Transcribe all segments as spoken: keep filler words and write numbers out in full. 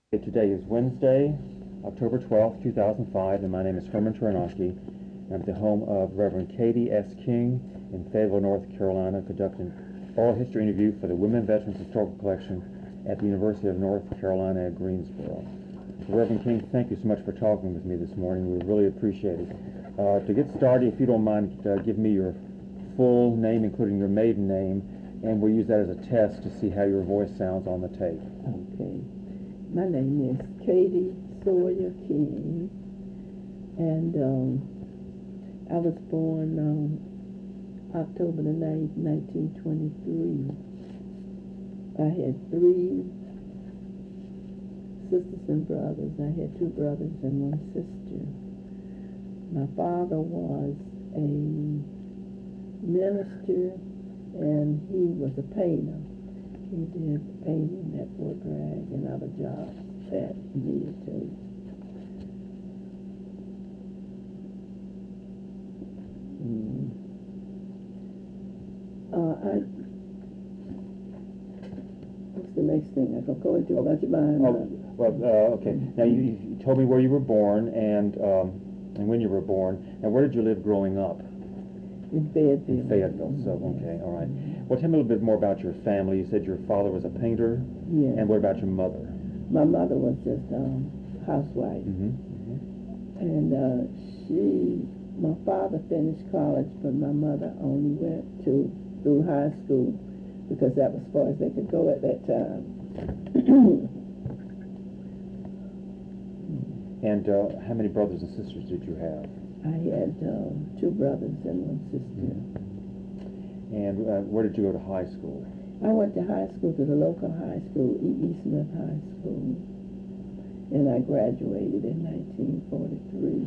Today is Wednesday, October twelfth, two thousand five, and my name is Herman Turanoski. I'm at the home of Reverend Katie S. King in Fayetteville, North Carolina, conducting oral history interview for the Women Veterans Historical Collection at the University of North Carolina at Greensboro. Reverend King, thank you so much for talking with me this morning. We really appreciate it. Uh, to get started, if you don't mind, uh, give me your full name, including your maiden name, and we'll use that as a test to see how your voice sounds on the tape. Okay. My name is Katie Sawyer King, and um, I was born on October the ninth, nineteen twenty-three. I had three sisters and brothers. I had two brothers and one sister. My father was a minister, and he was a painter. He did painting at Fort Bragg and other jobs that he needed to. Mm. Uh, I, what's the next thing? I can go into a bunch of mine. Oh, well, uh, okay. Now, you, you told me where you were born and um, and when you were born. Now, where did you live growing up? In Fayetteville. In Fayetteville, so, okay, all right. Well, tell me a little bit more about your family. You said your father was a painter. Yeah. And what about your mother? My mother was just a um, housewife. Mm-hmm. Mm-hmm. And uh, she, my father finished college, but my mother only went to through high school because that was as far as they could go at that time. And uh, how many brothers and sisters did you have? I had uh, two brothers and one sister. Mm-hmm. And uh, where did you go to high school? I went to high school, to the local high school, E E. Smith High School, and I graduated in nineteen forty-three.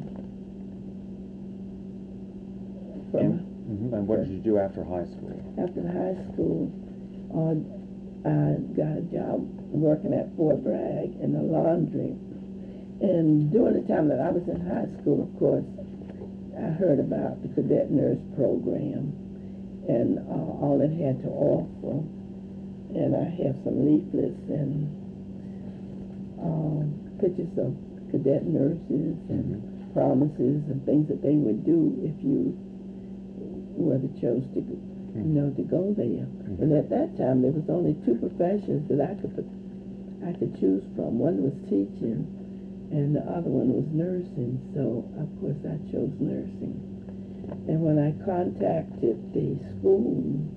And, mm-hmm. and what did you do after high school? After high school, uh, I got a job working at Fort Bragg in the laundry. And during the time that I was in high school, of course, I heard about the cadet nurse program and uh, all it had to offer. And I have some leaflets and um, pictures of cadet nurses and mm-hmm. promises and things that they would do if you were the chose to, mm-hmm. you know, to go there. Mm-hmm. And at that time, there was only two professions that I could I could choose from. One was teaching, and the other one was nursing. So of course, I chose nursing. And when I contacted the school,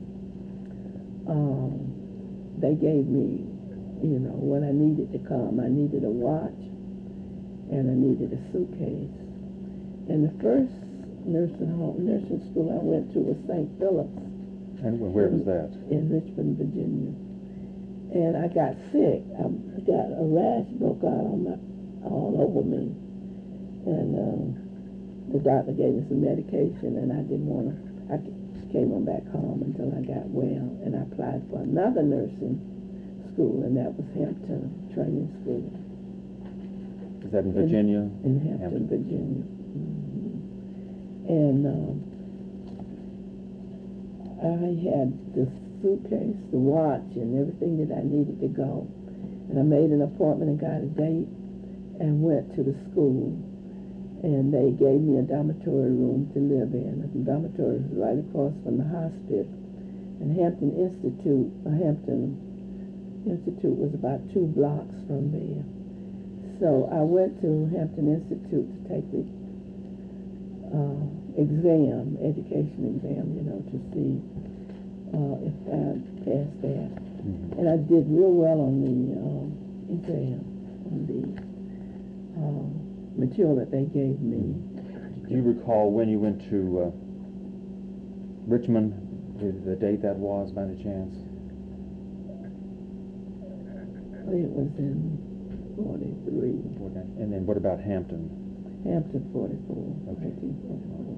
um, they gave me, you know, what I needed to come. I needed a watch, and I needed a suitcase. And the first nursing home, nursing school I went to was Saint Philip's. And where was that? In Richmond, Virginia. And I got sick. I got a rash broke out on my, all over me. And um, the doctor gave me some medication, and I didn't want to. I came on back home until I got well, and I applied for another nursing school, and that was Hampton Training School. Is that in Virginia? In, in Hampton, Hampton, Virginia. Mm-hmm. And um, I had the suitcase, the watch, and everything that I needed to go. And I made an appointment and got a date and went to the school. And they gave me a dormitory room to live in. The dormitory was right across from the hospital. And Hampton Institute, uh, Hampton Institute was about two blocks from there. So I went to Hampton Institute to take the uh, exam, education exam, you know, to see uh, if I passed that. Mm-hmm. And I did real well on the um, exam, on the um, material that they gave me. Do you recall when you went to uh, Richmond, the, the date that was, by any chance? It was in forty-three. And then what about Hampton? Hampton, forty-four. Okay. nineteen forty-four.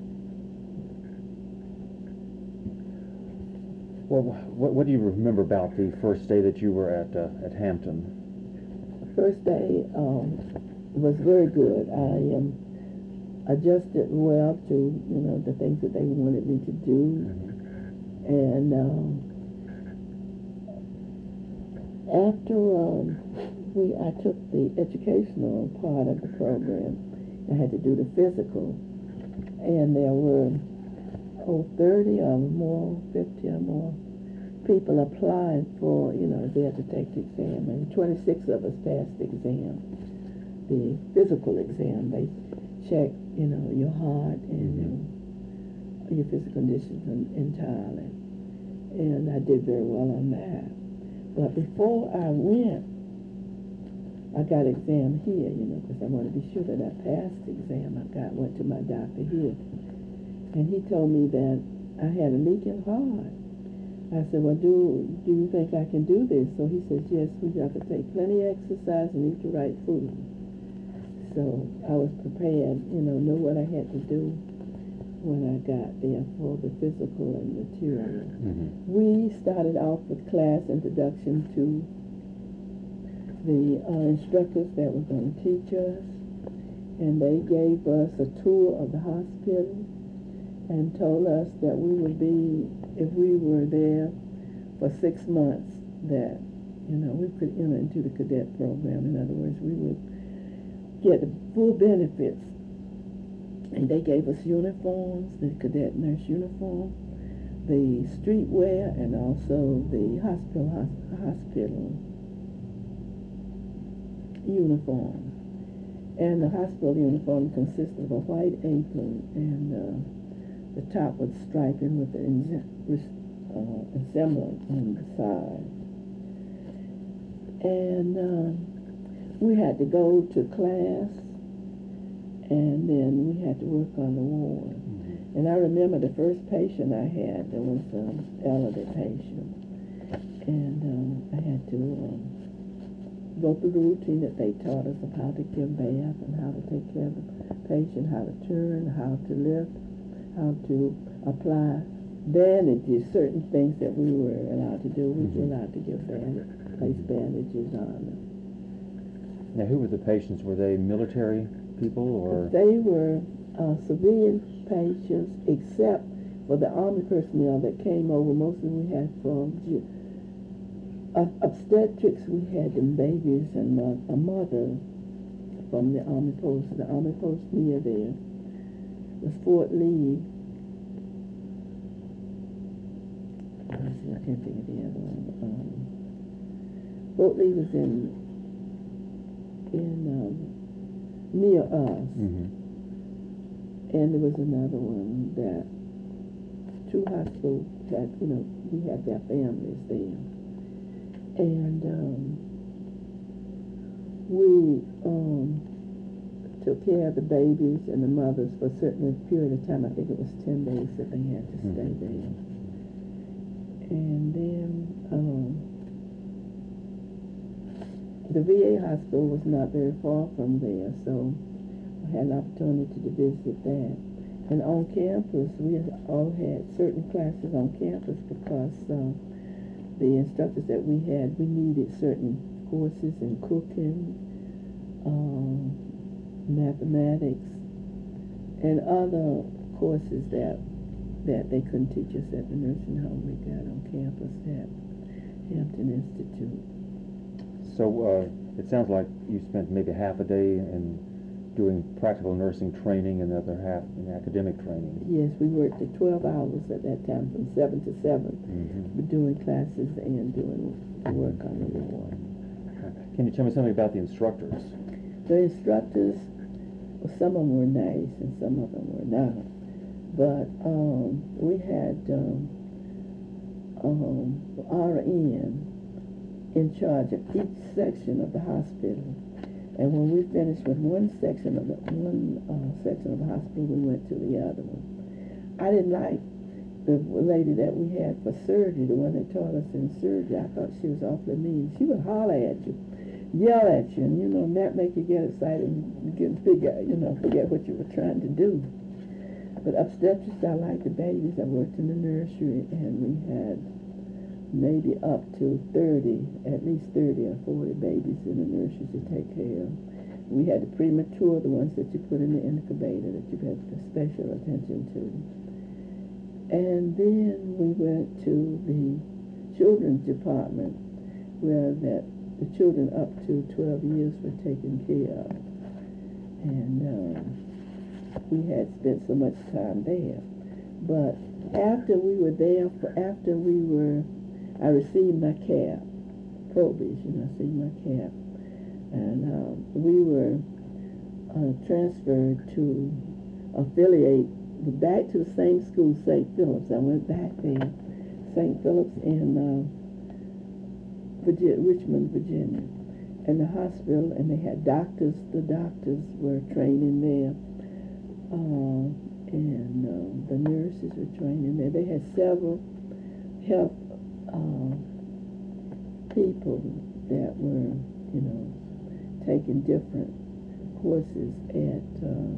Well, what, what do you remember about the first day that you were at uh, at Hampton? The first day um, was very good. I um, adjusted well to, you know, the things that they wanted me to do. Mm-hmm. And um, after um, we I took the educational part of the program. I had to do the physical, and there were oh thirty or more, fifty or more people applied for, you know, there to take the exam, and twenty-six of us passed the exam, the physical exam. They check, you know, your heart and Mm-hmm. your, your physical conditions en- entirely, and I did very well on that. But before I went, I got exam here, you know, because I want to be sure that I passed the exam. I got went to my doctor here, and he told me that I had a leaking heart. I said, well, do do you think I can do this? So he says, yes, we have to take plenty of exercise and eat the right food. So I was prepared, you know, know what I had to do when I got there for the physical and material. Mm-hmm. We started off with class introduction to the uh, instructors that were going to teach us, and they gave us a tour of the hospital and told us that we would be, if we were there for six months, that, you know, we could enter into the cadet program. In other words, we would get the full benefits. And they gave us uniforms, the cadet nurse uniform, the streetwear, and also the hospital hospital uniform. And the hospital uniform consisted of a white apron and uh, the top was striping with the uh, ensemble on the side. And uh, we had to go to class, and then we had to work on the ward. Mm-hmm. And I remember the first patient I had, there was an elderly patient, and um, I had to um, go through the routine that they taught us of how to give bath and how to take care of the patient, how to turn, how to lift, how to apply bandages, certain things that we were allowed to do. We mm-hmm. were allowed to give bandage, place bandages on them. Now, who were the patients? Were they military people or? They were uh, civilian patients, except for the Army personnel that came over. Mostly we had from uh, obstetrics. We had them babies and mo- a mother from the Army post. The Army post near there was Fort Lee. I can't think of the other one. Um, Fort Lee was in in um, near us, mm-hmm. and there was another one that two hospitals had. You know, we had their families there, and um, we um, took care of the babies and the mothers for a certain period of time. I think it was ten days that they had to stay mm-hmm. there. And then um, the V A hospital was not very far from there, so I had an opportunity to visit that. And on campus, we all had certain classes on campus because uh, the instructors that we had, we needed certain courses in cooking, um, mathematics, and other courses that that they couldn't teach us at the nursing home we got on campus at Hampton Institute. So uh, it sounds like you spent maybe half a day in doing practical nursing training and the other half in academic training. Yes, we worked at twelve hours at that time, from seven to seven, mm-hmm. doing classes and doing work on the ward. Can you tell me something about the instructors? The instructors, well, some of them were nice and some of them were not. But um, we had um, um, R N in charge of each section of the hospital. And when we finished with one section of the one uh, section of the hospital, we went to the other one. I didn't like the lady that we had for surgery, the one that taught us in surgery. I thought she was awfully mean. She would holler at you, yell at you, and you know, and that make you get excited and you get figure, you know, forget what you were trying to do. But obstetrics, I liked the babies. I worked in the nursery, and we had maybe up to thirty, at least thirty or forty babies in the nursery to take care of. We had the premature, the ones that you put in the incubator that you had special attention to. And then we went to the children's department, where that the children up to twelve years were taken care of. And um, we had spent so much time there. But after we were there, for after we were, I received my cap, provision, I received my cap. And um, we were uh, transferred to affiliate back to the same school, Saint Philip's. I went back there, Saint Philip's in uh, Virginia, Richmond, Virginia, and the hospital, and they had doctors. The doctors were training there, uh, and uh, the nurses were training there. They had several health uh, people that were, you know, taking different courses at uh,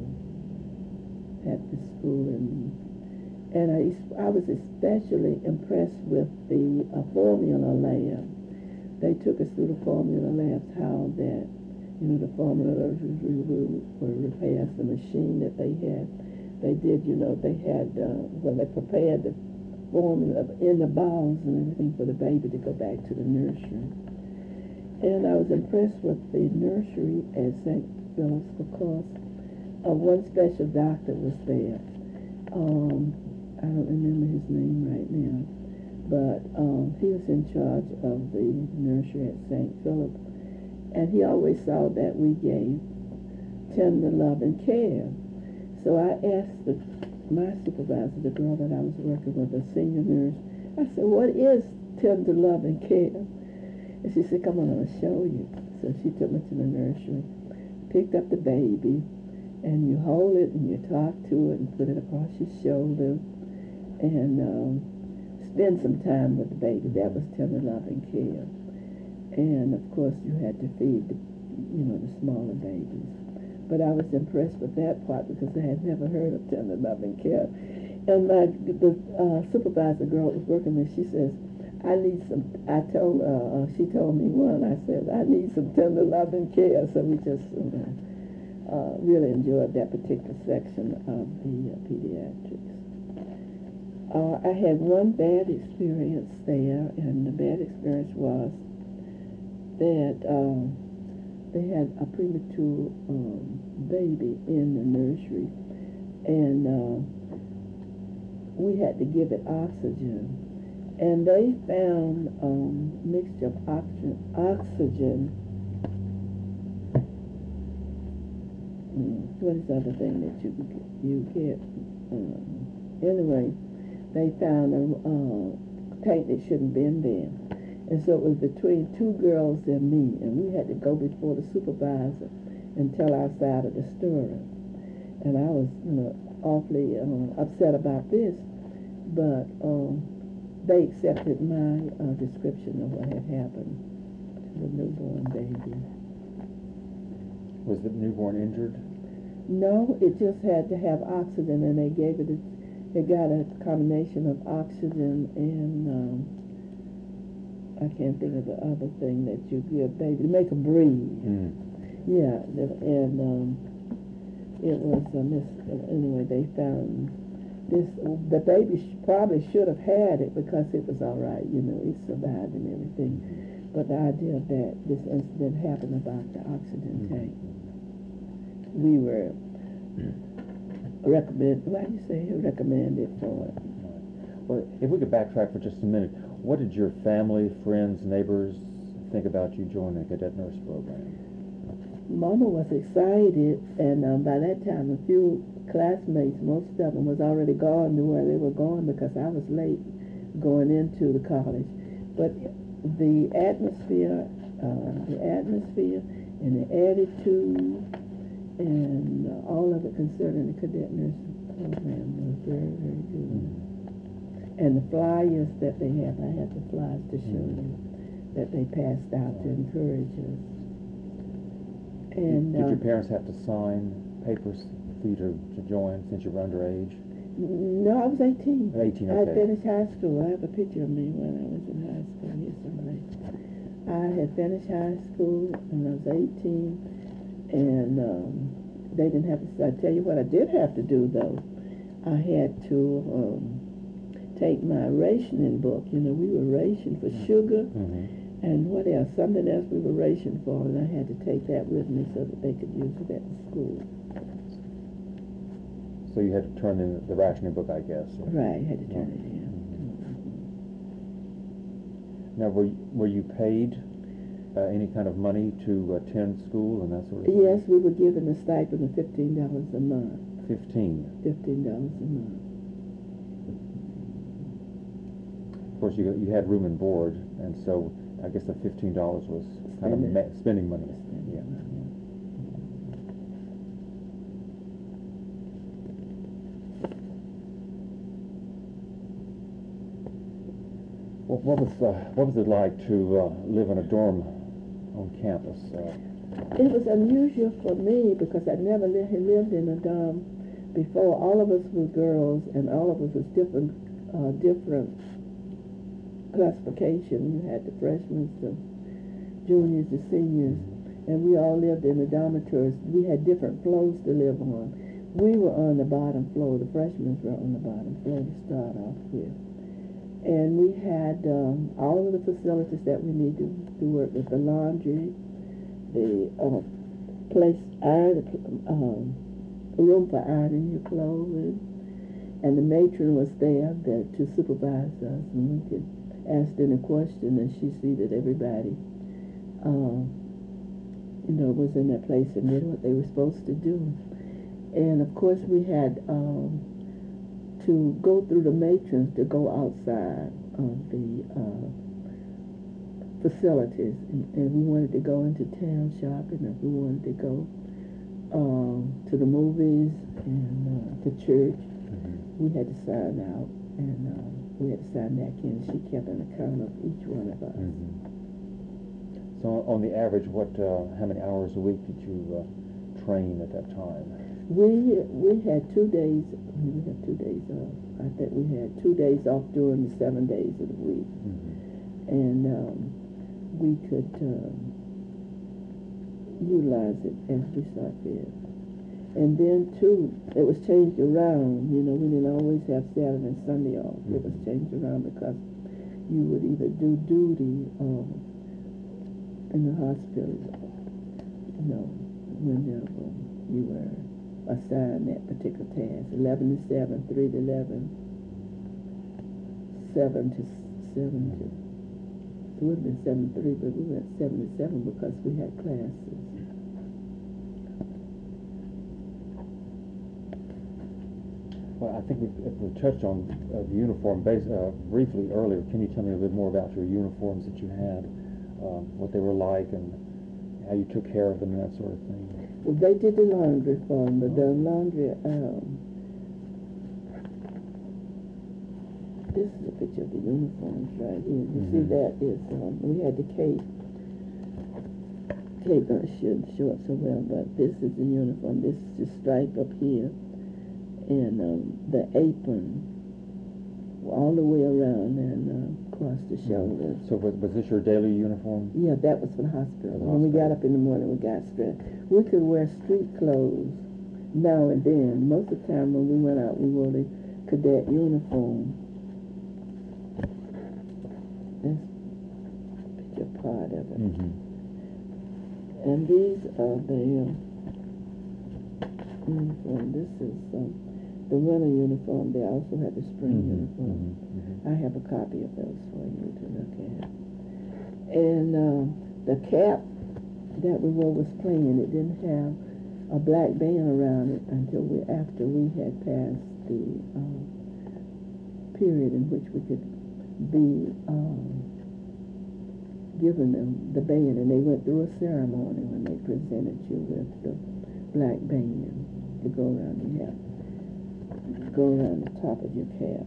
at the school, and and I, I was especially impressed with the uh, formula lab. They took us through the formula labs, how that, you know, the formula were repairs, the machine that they had. They did, you know, they had, uh, well, they prepared the formula in the bowls and everything for the baby to go back to the nursery. And I was impressed with the nursery at Saint Philip's because uh, one special doctor was there. Um, I don't remember his name right now, but um, he was in charge of the nursery at Saint Philip, and he always saw that we gave tender love and care. So I asked the, my supervisor, the girl that I was working with, the senior nurse, I said, what is tender love and care? And she said, come on, I'll show you. So she took me to the nursery, picked up the baby, and you hold it and you talk to it and put it across your shoulder and um, spend some time with the baby. That was tender love and care. And of course you had to feed the, you know, the smaller babies. But I was impressed with that part because I had never heard of tender love and care. And my the uh, supervisor girl was working there. She says, I need some, I told, uh, she told me one, I said, I need some tender love and care. So we just uh, uh, really enjoyed that particular section of the uh, pediatrics. Uh, I had one bad experience there, and the bad experience was that um, they had a premature um, baby in the nursery, and uh, we had to give it oxygen. And they found um, mixture of oxygen, oxygen. Mm, what is the other thing that you you get? Um, anyway, they found a uh, tank that shouldn't been there, and so it was between two girls and me, and we had to go before the supervisor and tell our side of the story. And I was, you know, awfully uh, upset about this, but. Um, They accepted my uh, description of what had happened to the newborn baby. Was the newborn injured? No, it just had to have oxygen, and they gave it. A, they got a combination of oxygen and um, I can't think of the other thing that you give baby to make them breathe. Mm. Yeah, and um, it was uh, miss. Anyway, they found. This, the baby sh- probably should have had it because it was all right, you know, it survived and everything. But the idea that this incident happened about the oxygen tank, we were recommend. Why do you say recommended for it? Well, if we could backtrack for just a minute, what did your family, friends, neighbors think about you joining the cadet nurse program? Mama was excited, and um, by that time, a few classmates, most of them was already gone to where they were going because I was late going into the college. But the atmosphere, uh, the atmosphere and the attitude and uh, all of it concerning the cadet nursing program was very, very good. Mm-hmm. And the flyers that they have, I have the flyers to show mm-hmm. you that they passed out to encourage us. And did, did uh, your parents have to sign papers for you to, to join since you were underage? No, I was eighteen. eighteen, okay. I had finished high school. I have a picture of me when I was in high school. Here's somebody. I had finished high school when I was eighteen, and um, they didn't have to. I tell you what, I did have to do though. I had to um, take my rationing book. You know, we were rationed for sugar mm-hmm. And what else? Something else we were rationed for, and I had to take that with me so that they could use it at the school. So you had to turn in the rationing book, I guess. Right, had to turn Yeah. it in. Now, were you, were you paid uh, any kind of money to attend school and that sort of thing? Yes, we were given a stipend of fifteen dollars a month. Fifteen. Fifteen dollars a month. Of course, you you had room and board, and so I guess the fifteen dollars was kind of Spending. ma- spending money. Spending Yeah. money. What, what was uh, what was it like to uh, live in a dorm on campus? Uh, It was unusual for me because I never li- had lived in a dorm before. All of us were girls, and all of us was different, uh, different classification. You had the freshmen, the juniors, the seniors, and we all lived in the dormitories. We had different floors to live on. We were on the bottom floor. The freshmen were on the bottom floor to start off with. And we had um, all of the facilities that we needed to work with: the laundry, the uh, place iron, um, room for ironing your clothes, and the matron was there that, to supervise us, and we could ask any question, and she see that everybody, um, you know, was in their place and did what they were supposed to do. And of course, we had um, to go through the matrons to go outside of the uh, facilities, and, and we wanted to go into town shopping, if we wanted to go um, to the movies and uh, to church. mm-hmm. We had to sign out, and um, we had to sign back in. She kept an account of each one of us. Mm-hmm. So on the average, what, uh, how many hours a week did you uh, train at that time? We we had two days. We had two days off. I think we had two days off during the seven days of the week, Mm-hmm. and um, we could um, utilize it as we saw fit. And then too, it was changed around. You know, we didn't always have Saturday and Sunday off. Mm-hmm. It was changed around because you would either do duty um, in the hospital, you know, whenever you were assigned that particular task. eleven to seven, three to eleven, seven to seven to, it would have been seven to three, but we went seven to seven because we had classes. Well, I think we, we touched on uh, the uniform base, uh, briefly earlier. Can you tell me a bit more about your uniforms that you had, um, what they were like, and how you took care of them and that sort of thing? Well, they did the laundry for me, but the laundry, um, this is a picture of the uniforms right here. You mm-hmm. see that is, um, we had the cape. Cape uh, shouldn't show up so well, but this is the uniform. This is the stripe up here, and um, the apron all the way around and uh, across the shoulders. So was, was this your daily uniform? Yeah, that was for the hospital. For the when hospital. we got up in the morning, we got dressed. We could wear street clothes now and then. Most of the time when we went out, we wore the cadet uniform. That's a picture part of it. Mm-hmm. And these are the uh, uniform. This is um, the winter uniform. They also have the spring mm-hmm. uniform. Mm-hmm. Mm-hmm. I have a copy of those for you to look at. And uh, the cap that we wore was plain. It didn't have a black band around it until we, after we had passed the uh, period in which we could be um, given them the band, and they went through a ceremony when they presented you with the black band to go around your hat, go around the top of your cap.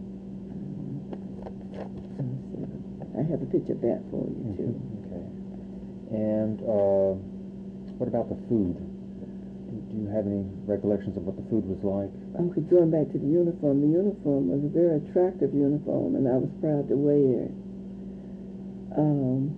I have a picture of that for you too. Okay. And uh, what about the food? Do, do you have any recollections of what the food was like? Okay, going back to the uniform, the uniform was a very attractive uniform, and I was proud to wear it. Um,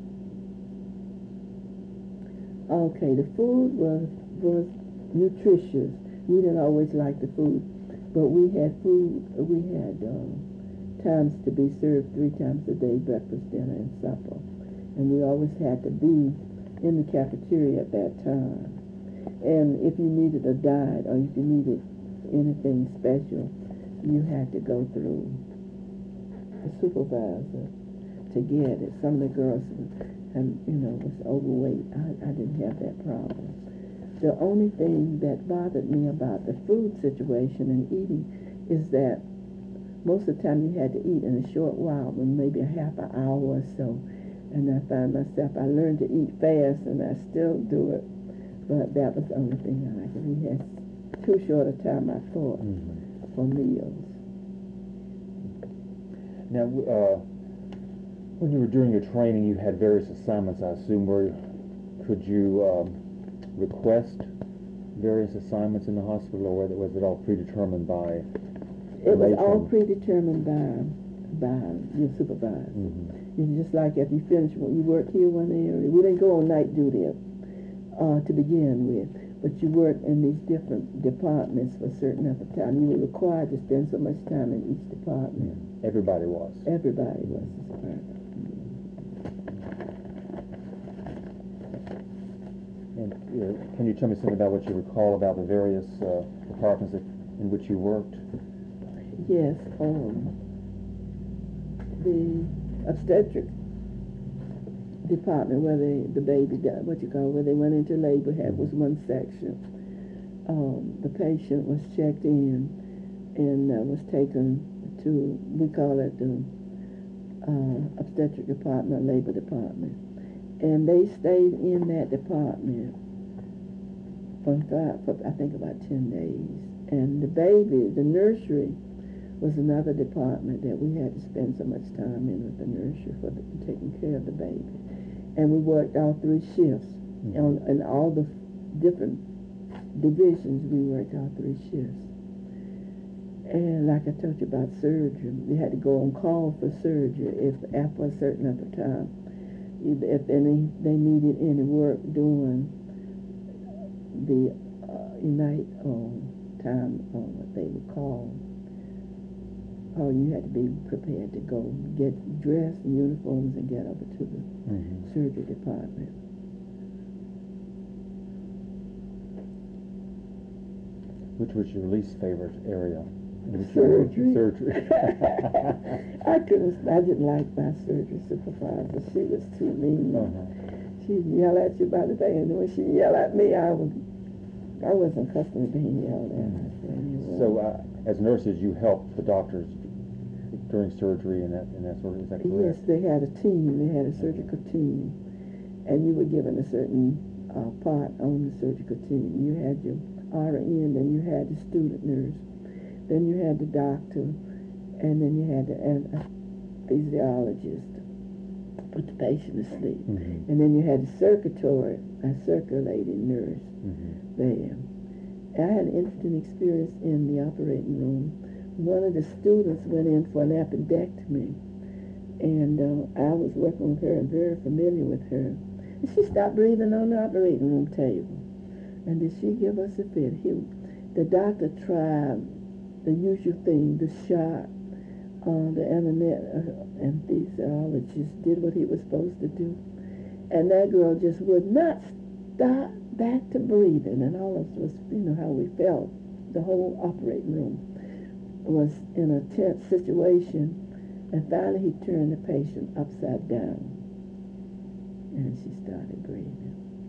okay, the food was was nutritious. We didn't always like the food, but we had food. We had um, times to be served three times a day: breakfast, dinner, and supper. and we always had to be in the cafeteria at that time. And if you needed a diet or if you needed anything special, you had to go through the supervisor to get it. Some of the girls, and you know, was overweight. I, I didn't have that problem. The only thing that bothered me about the food situation and eating is that most of the time you had to eat in a short while, maybe a half an hour or so. And I find myself, I learned to eat fast, and I still do it. But that was the only thing I liked. We had too short a time, I thought, mm-hmm. for meals. Now, uh, when you were doing your training, you had various assignments, I assume. Where could you um, request various assignments in the hospital, or was it all predetermined by? It was all predetermined by by your supervisor. Mm-hmm. It's just like if you finish, you work here one area. We didn't go on night duty uh, to begin with, but you worked in these different departments for a certain amount of time. You were required to spend so much time in each department. Mm-hmm. Everybody was. Everybody was. And you know, can you tell me something about what you recall about the various uh, departments that, in which you worked? Yes, um, the obstetric department where they, the baby, what you call, where they went into labor, had was one section. Um, the patient was checked in and uh, was taken to, we call it the uh, obstetric department, labor department. And they stayed in that department for, five, for I think about ten days. And the baby, the nursery, was another department that we had to spend so much time in with the nursery for the, taking care of the baby. And we worked all three shifts. Mm-hmm. on, in all the different divisions, we worked all three shifts. And like I told you about surgery, we had to go on call for surgery if after a certain amount of time. If any, they needed any work during the uh, night um, time, uh, what they would call. Oh, you had to be prepared to go get dressed in uniforms and get over to the mm-hmm. surgery department. Which was your least favorite area? Surgery. Surgery. I couldn't. I didn't like my surgery supervisor. She was too mean. Uh-huh. She'd yell at you about the thing, and when she yelled at me, I was. I wasn't accustomed to being yelled at. Mm-hmm. So, uh, as nurses, you helped the doctors during surgery and that and that sort of, is that correct? Yes, they had a team. They had a surgical team, and you were given a certain uh, part on the surgical team. You had your R N, then you had the student nurse, then you had the doctor, and then you had the uh, physiologist put the patient to sleep, mm-hmm. and then you had the circulatory, a circulating nurse mm-hmm. there. I had an interesting experience in the operating room. One of the students went in for an appendectomy, and uh, I was working with her and very familiar with her. And she stopped breathing on the operating room table. And did she give us a fit? He, the doctor tried the usual thing, the shot. Uh, the anesthesiologist did what he was supposed to do. And that girl just would not stop back to breathing. And all of us was, you know, how we felt. The whole operating room was in a tense situation, and finally he turned the patient upside down, and she started breathing.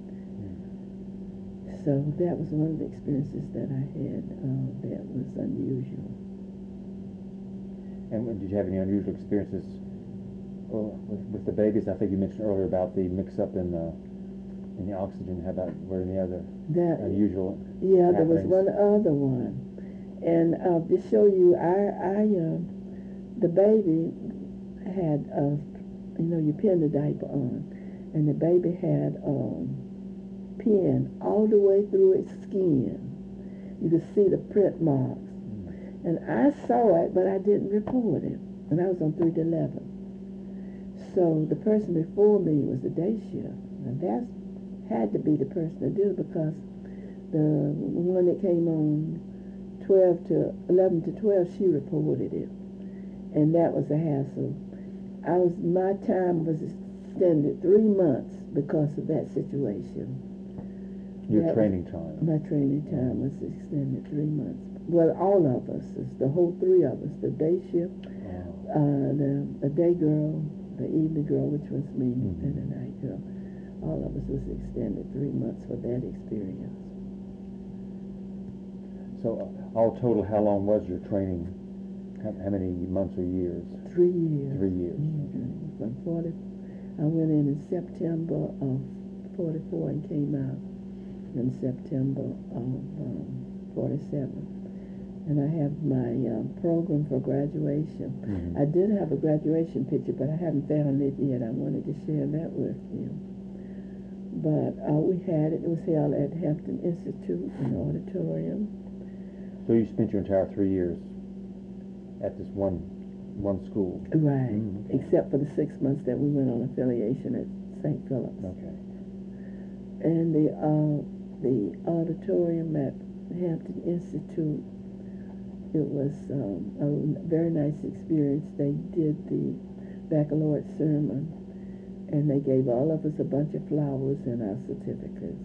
Mm. So that was one of the experiences that I had uh, that was unusual. And did you have any unusual experiences well, with, with the babies? I think you mentioned earlier about the mix-up in the in the oxygen. How about were any other that, unusual Yeah, happenings? There was one other one. And uh, to show you, I, I, uh, the baby had, uh, you know, you pin the diaper on, and the baby had um, pin all the way through its skin. You could see the print marks. Mm. And I saw it, but I didn't report it. And I was on three to eleven. So the person before me was the day shift. And that had to be the person to do it because the one that came on twelve to eleven to twelve, she reported it, and that was a hassle. I was my time was extended three months because of that situation. Your That was- training time. My training time was extended three months. Well, all of us, it's the whole three of us, the day shift, Oh. uh, the, the day girl, the evening girl, which was me, Mhm. and the night girl. All of us was extended three months for that experience. So, uh, all total, how long was your training? How, how many months or years? Three years. Three years. Mhm. From forty, I went in in September of forty-four and came out in September of um, forty-seven. And I have my um, program for graduation. Mhm. I did have a graduation picture, but I haven't found it yet. I wanted to share that with you. But uh, we had it. It was held at Hampton Institute in the auditorium. So you spent your entire three years at this one one school? Right. Mm, okay. Except for the six months that we went on affiliation at Saint Philip's. Okay. And the uh, the auditorium at Hampton Institute, it was um, a very nice experience. They did the baccalaureate sermon, and they gave all of us a bunch of flowers and our certificates.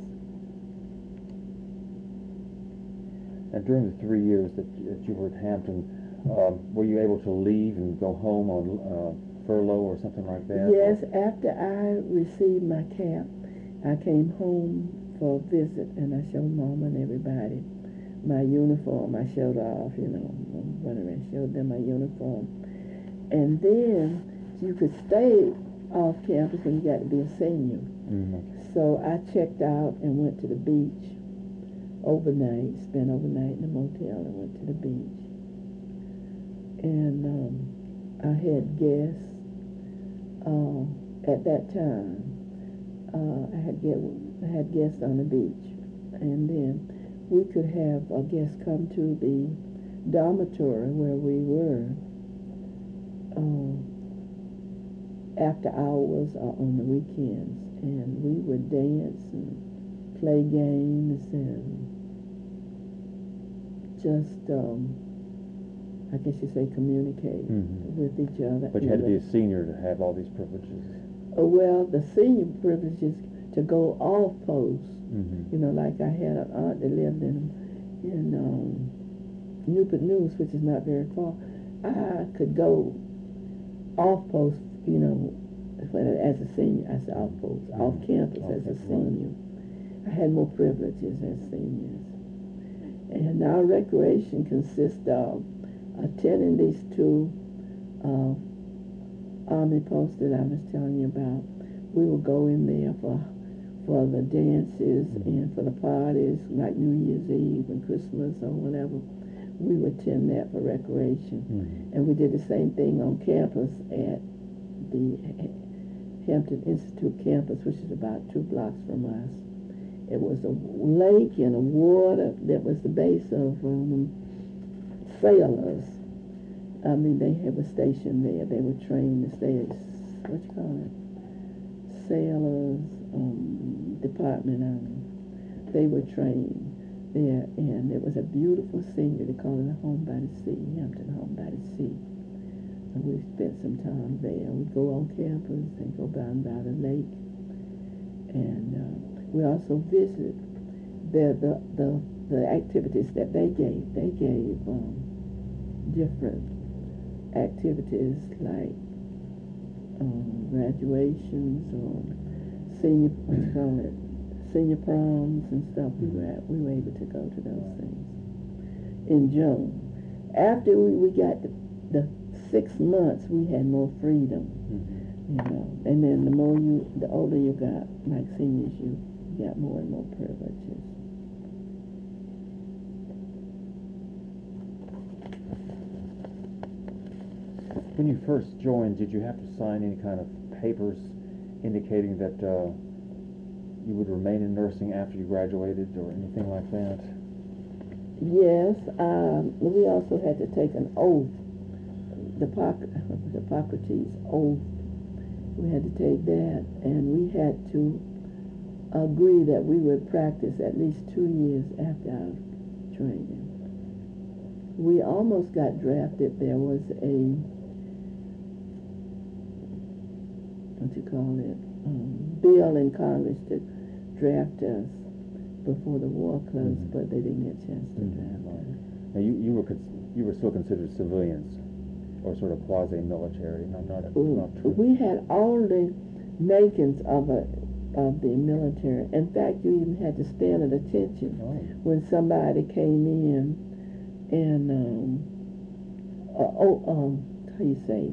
And during the three years that, that you were at Hampton, um, were you able to leave and go home on uh, furlough or something like that? Yes, or? after I received my cap, I came home for a visit, and I showed Mama and everybody my uniform. I showed off, you know, whatever. I showed them my uniform. And then you could stay off campus when you got to be a senior. Mm, okay. So I checked out and went to the beach overnight, spent overnight in a motel and went to the beach. And um, I had guests uh, at that time. Uh, I had get I had guests on the beach, and then we could have a guest come to the dormitory where we were uh, after hours or on the weekends, and we would dance and play games and just, um, I guess you say, communicate Mhm. with each other. But you had to be a senior to have all these privileges. Uh, well, the senior privileges to go off post. Mm-hmm. You know, like I had an aunt that lived in in um, Newport News, which is not very far. I could go off post, you know, as a senior. I said off post, Mm-hmm. off campus Off as a campus, senior. I had more privileges as seniors. And our recreation consists of attending these two uh, army posts that I was telling you about. We would go in there for for the dances Mm-hmm. and for the parties, like New Year's Eve and Christmas or whatever. We would attend that for recreation. Mm-hmm. And we did the same thing on campus at the Hampton Institute campus, which is about two blocks from us. It was a lake and a water that was the base of um, sailors. I mean, they have a station there. They were trained to stay at, what you call it, sailors um, department. Um, they were trained there, and it was a beautiful scenery. They call it a home by the sea, Hampton Home by the Sea. And we spent some time there. We'd go on campus and go down by the lake, and uh, we also visited the, the the the activities that they gave. They gave um, different activities like um, graduations or senior, what you call it, senior proms and stuff. We were at, we were able to go to those things in June. After we, we got the, the six months, we had more freedom, Mm-hmm. you know. And then the more you, the older you got, like seniors, you got more and more privileges. When you first joined, did you have to sign any kind of papers indicating that uh, you would remain in nursing after you graduated or anything like that? Yes, um, we also had to take an oath, the Hippocrates Hippocrates oath. We had to take that, and we had to agree that we would practice at least two years after our training. We almost got drafted. There was a what you call it, um, bill in Congress to draft us before the war closed, Mhm. but they didn't get a chance to Mhm. draft Right. us. Now, you, you were cons- you were still considered civilians, or sort of quasi-military. Not not not true. We had all the makings of a of the military. In fact, you even had to stand at attention Oh. when somebody came in and um, uh, oh um, how you say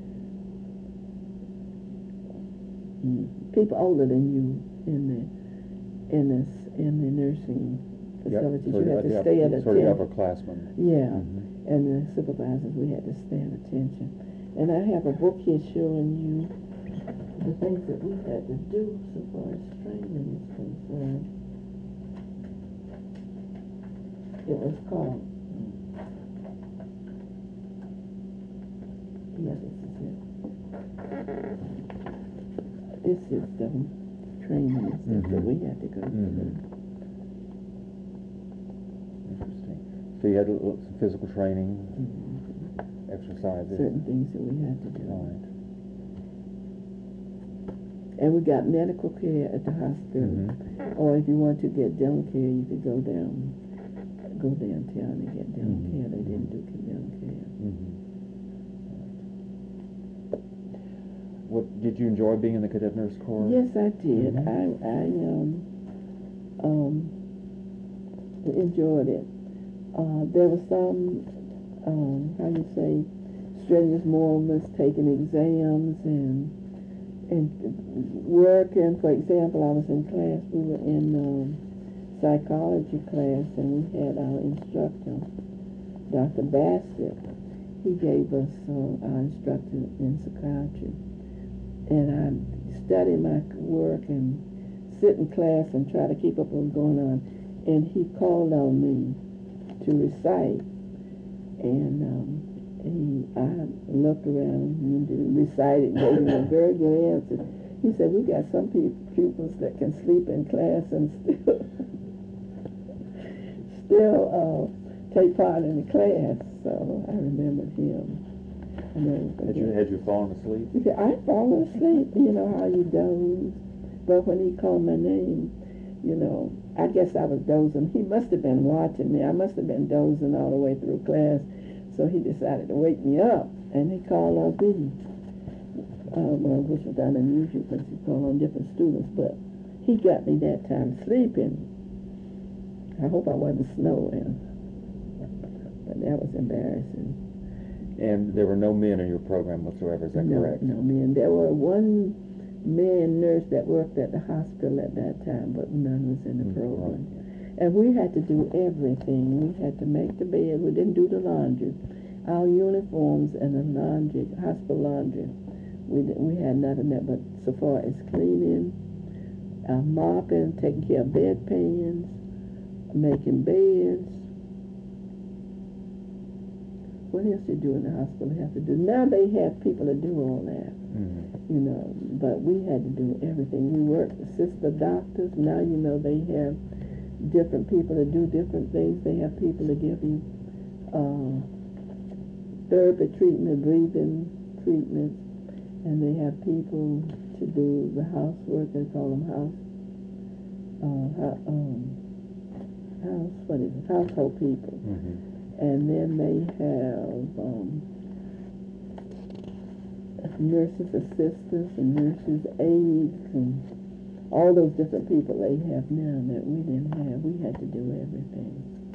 mm, people older than you in the in the in the nursing facilities. Yep. You had the, to the stay upper, at sort of attention. upperclassmen. Yeah, Mhm. and the supervisors, we had to stand attention. And I have a book here showing you the things that we had to do so far as training is concerned. It was called, yeah, this is it. This is the training and stuff Mhm. that we had to go Mhm. through. Interesting. So you had a little- some physical training, Mhm. exercises. Certain things that we had to do. Right. And we got medical care at the hospital. Mhm. Or if you want to get dental care, you could go down, go downtown and get dental Mhm. care. They didn't do dental care. Mhm. What did you enjoy being in the Cadet Nurse Corps? Yes, I did. Mhm. I I um um enjoyed it. Uh, there was some um how you say strenuous moments, taking exams and and working. For example, I was in class. We were in um, psychology class, and we had our instructor, Doctor Bassett. He gave us uh, our instructor in psychiatry, and I studied my work and sit in class and try to keep up what was going on. And he called on me to recite, and um, he, I looked around and recited, gave him a very good answer. He said, "We got some pe- pupils that can sleep in class and still still uh, take part in the class." So I remembered him. I never Had you forget. had you fallen asleep? He said, "I fall asleep." You know how you doze, but when he called my name, you know, I guess I was dozing. He must have been watching me. I must have been dozing all the way through class. So he decided to wake me up, and he called on me. Uh, well, which was done unusual because he called on different students, but he got me that time sleeping. I hope I wasn't snoring, but that was embarrassing. And there were no men in your program whatsoever, is that no, correct? No men. There were one man nurse that worked at the hospital at that time, but none was in the Mm, program. right. And we had to do everything. We had to make the bed. We didn't do the laundry. Our uniforms and the laundry, hospital laundry, we we had none of that. But so far as cleaning, uh, mopping, taking care of bedpans, making beds. What else you do in the hospital? Have to do. Now they have people to do all that. Mm-hmm. You know, but we had to do everything. We worked, assist the doctors. Now you know they have different people to do different things. They have people to give you uh, therapy treatment, breathing treatments, and they have people to do the housework. They call them house, uh, ho- um, house. What is it? Household people. Mm-hmm. And then they have um, nurses assistants and nurses aides and all those different people they have now that we didn't have. We had to do everything.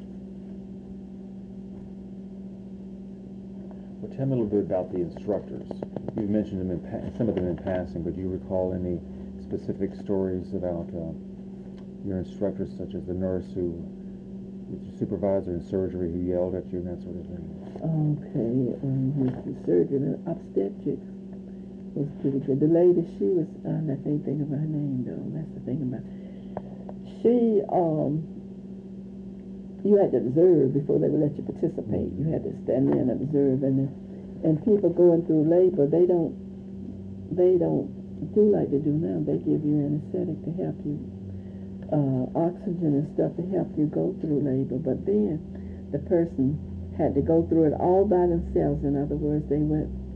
Well, tell me a little bit about the instructors. You've mentioned them in pa- some of them in passing, but do you recall any specific stories about uh, your instructors, such as the nurse who was your supervisor in surgery who yelled at you and that sort of thing? Okay, um, with the surgeon and obstetrics was pretty good. The lady, she was, uh, I can't think of her name though. That's the thing about. She, um, you had to observe before they would let you participate. You had to stand there and observe, and and people going through labor, they don't, they don't do like they do now. They give you anesthetic to help you, uh, oxygen and stuff to help you go through labor. But then the person had to go through it all by themselves. In other words, they went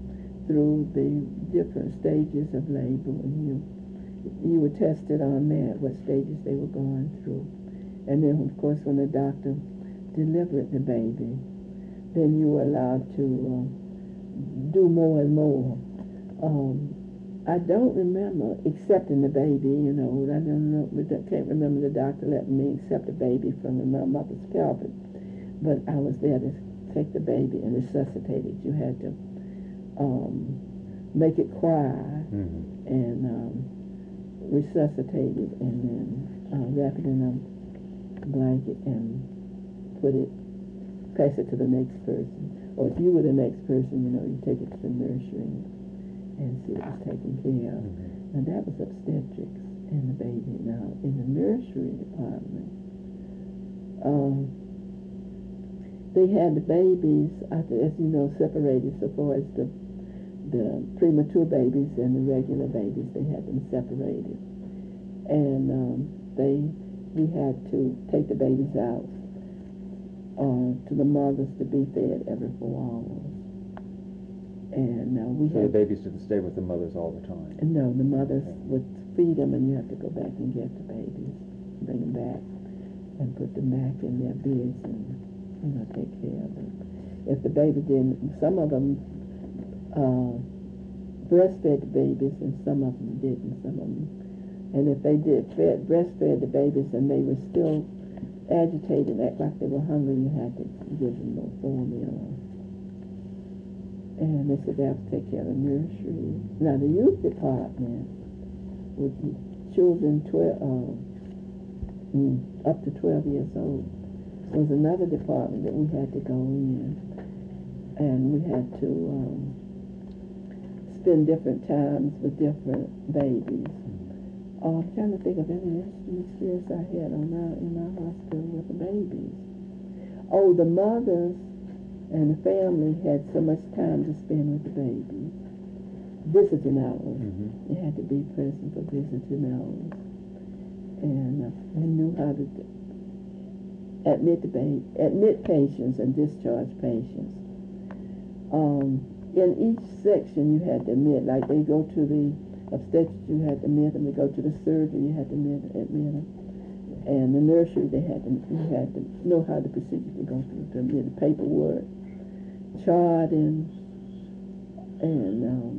through the different stages of labor, and you you were tested on that, what stages they were going through. And then, of course, when the doctor delivered the baby, then you were allowed to uh, do more and more. Um, I don't remember accepting the baby, you know. I don't know, I can't remember the doctor letting me accept the baby from the mother's pelvic. But I was there to take the baby and resuscitate it. You had to um, make it cry Mm-hmm. and um, resuscitate it, and then uh, wrap it in a blanket and put it, pass it to the next person. Or if you were the next person, you know, you take it to the nursery and see it was taken care of. Mm-hmm. And that was obstetrics and the baby. Now, in the nursery department, um, they had the babies, as you know, separated so far as the the premature babies and the regular babies. They had them separated. And um, they, we had to take the babies out uh, to the mothers to be fed every four hours. And uh, we So had... the babies didn't stay with the mothers all the time? No, the mothers Okay. would feed them, and you have to go back and get the babies, bring them back, and put them back in their beds and, you know, take care of them. If the baby didn't, some of them uh, breastfed the babies, and some of them didn't. Some of them, and if they did fed, breastfed the babies, and they were still agitated, act like they were hungry, you had to give them no formula. And they said they have to take care of the nursery. Now the youth department with children twelve, uh, mm, up to twelve years old was another department that we had to go in, and we had to um, spend different times with different babies. Uh, I'm trying to think of any interesting experience I had on our, in our hospital with the babies. Oh, the mothers and the family had so much time to spend with the babies. Visiting hours. Mm-hmm. They had to be present for visiting hours. And uh, we knew how to admit the baby, admit patients and discharge patients. Um, in each section you had to admit, like they go to the obstetrics, you had to admit them. They go to the surgery, you had to admit, admit them. And the nursery, they had to, you had to know how the procedure to go through to admit the paperwork, charting, and um,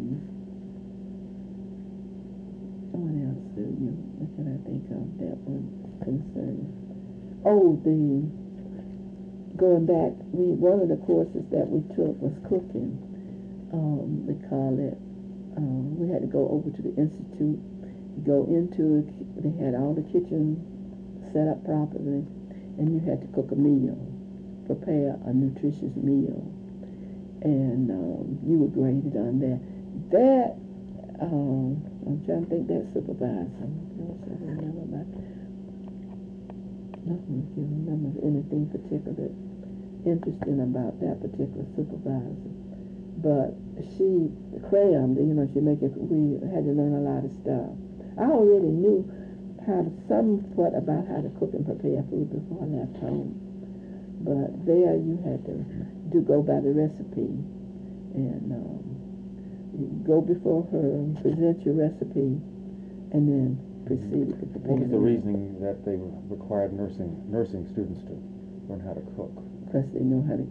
what else do you, what can I think of that one concerning? Oh, the, going back, we, one of the courses that we took was cooking. Um, they call it, um, we had to go over to the institute, go into, they had all the kitchen set up properly, and you had to cook a meal, prepare a nutritious meal, and um, you were graded on that. That, um, I'm trying to think, that supervisor, what else I remember about, nothing if you remember anything particular interesting about that particular supervisor. But she crammed, you know, she make it, we had to learn a lot of stuff. I already knew how to, somewhat about how to cook and prepare food before I left home. But there you had to do go by the recipe, and um, you go before her, present your recipe, and then proceed to prepare. What was the reasoning that they required nursing nursing students to learn how to cook? Because they know how to.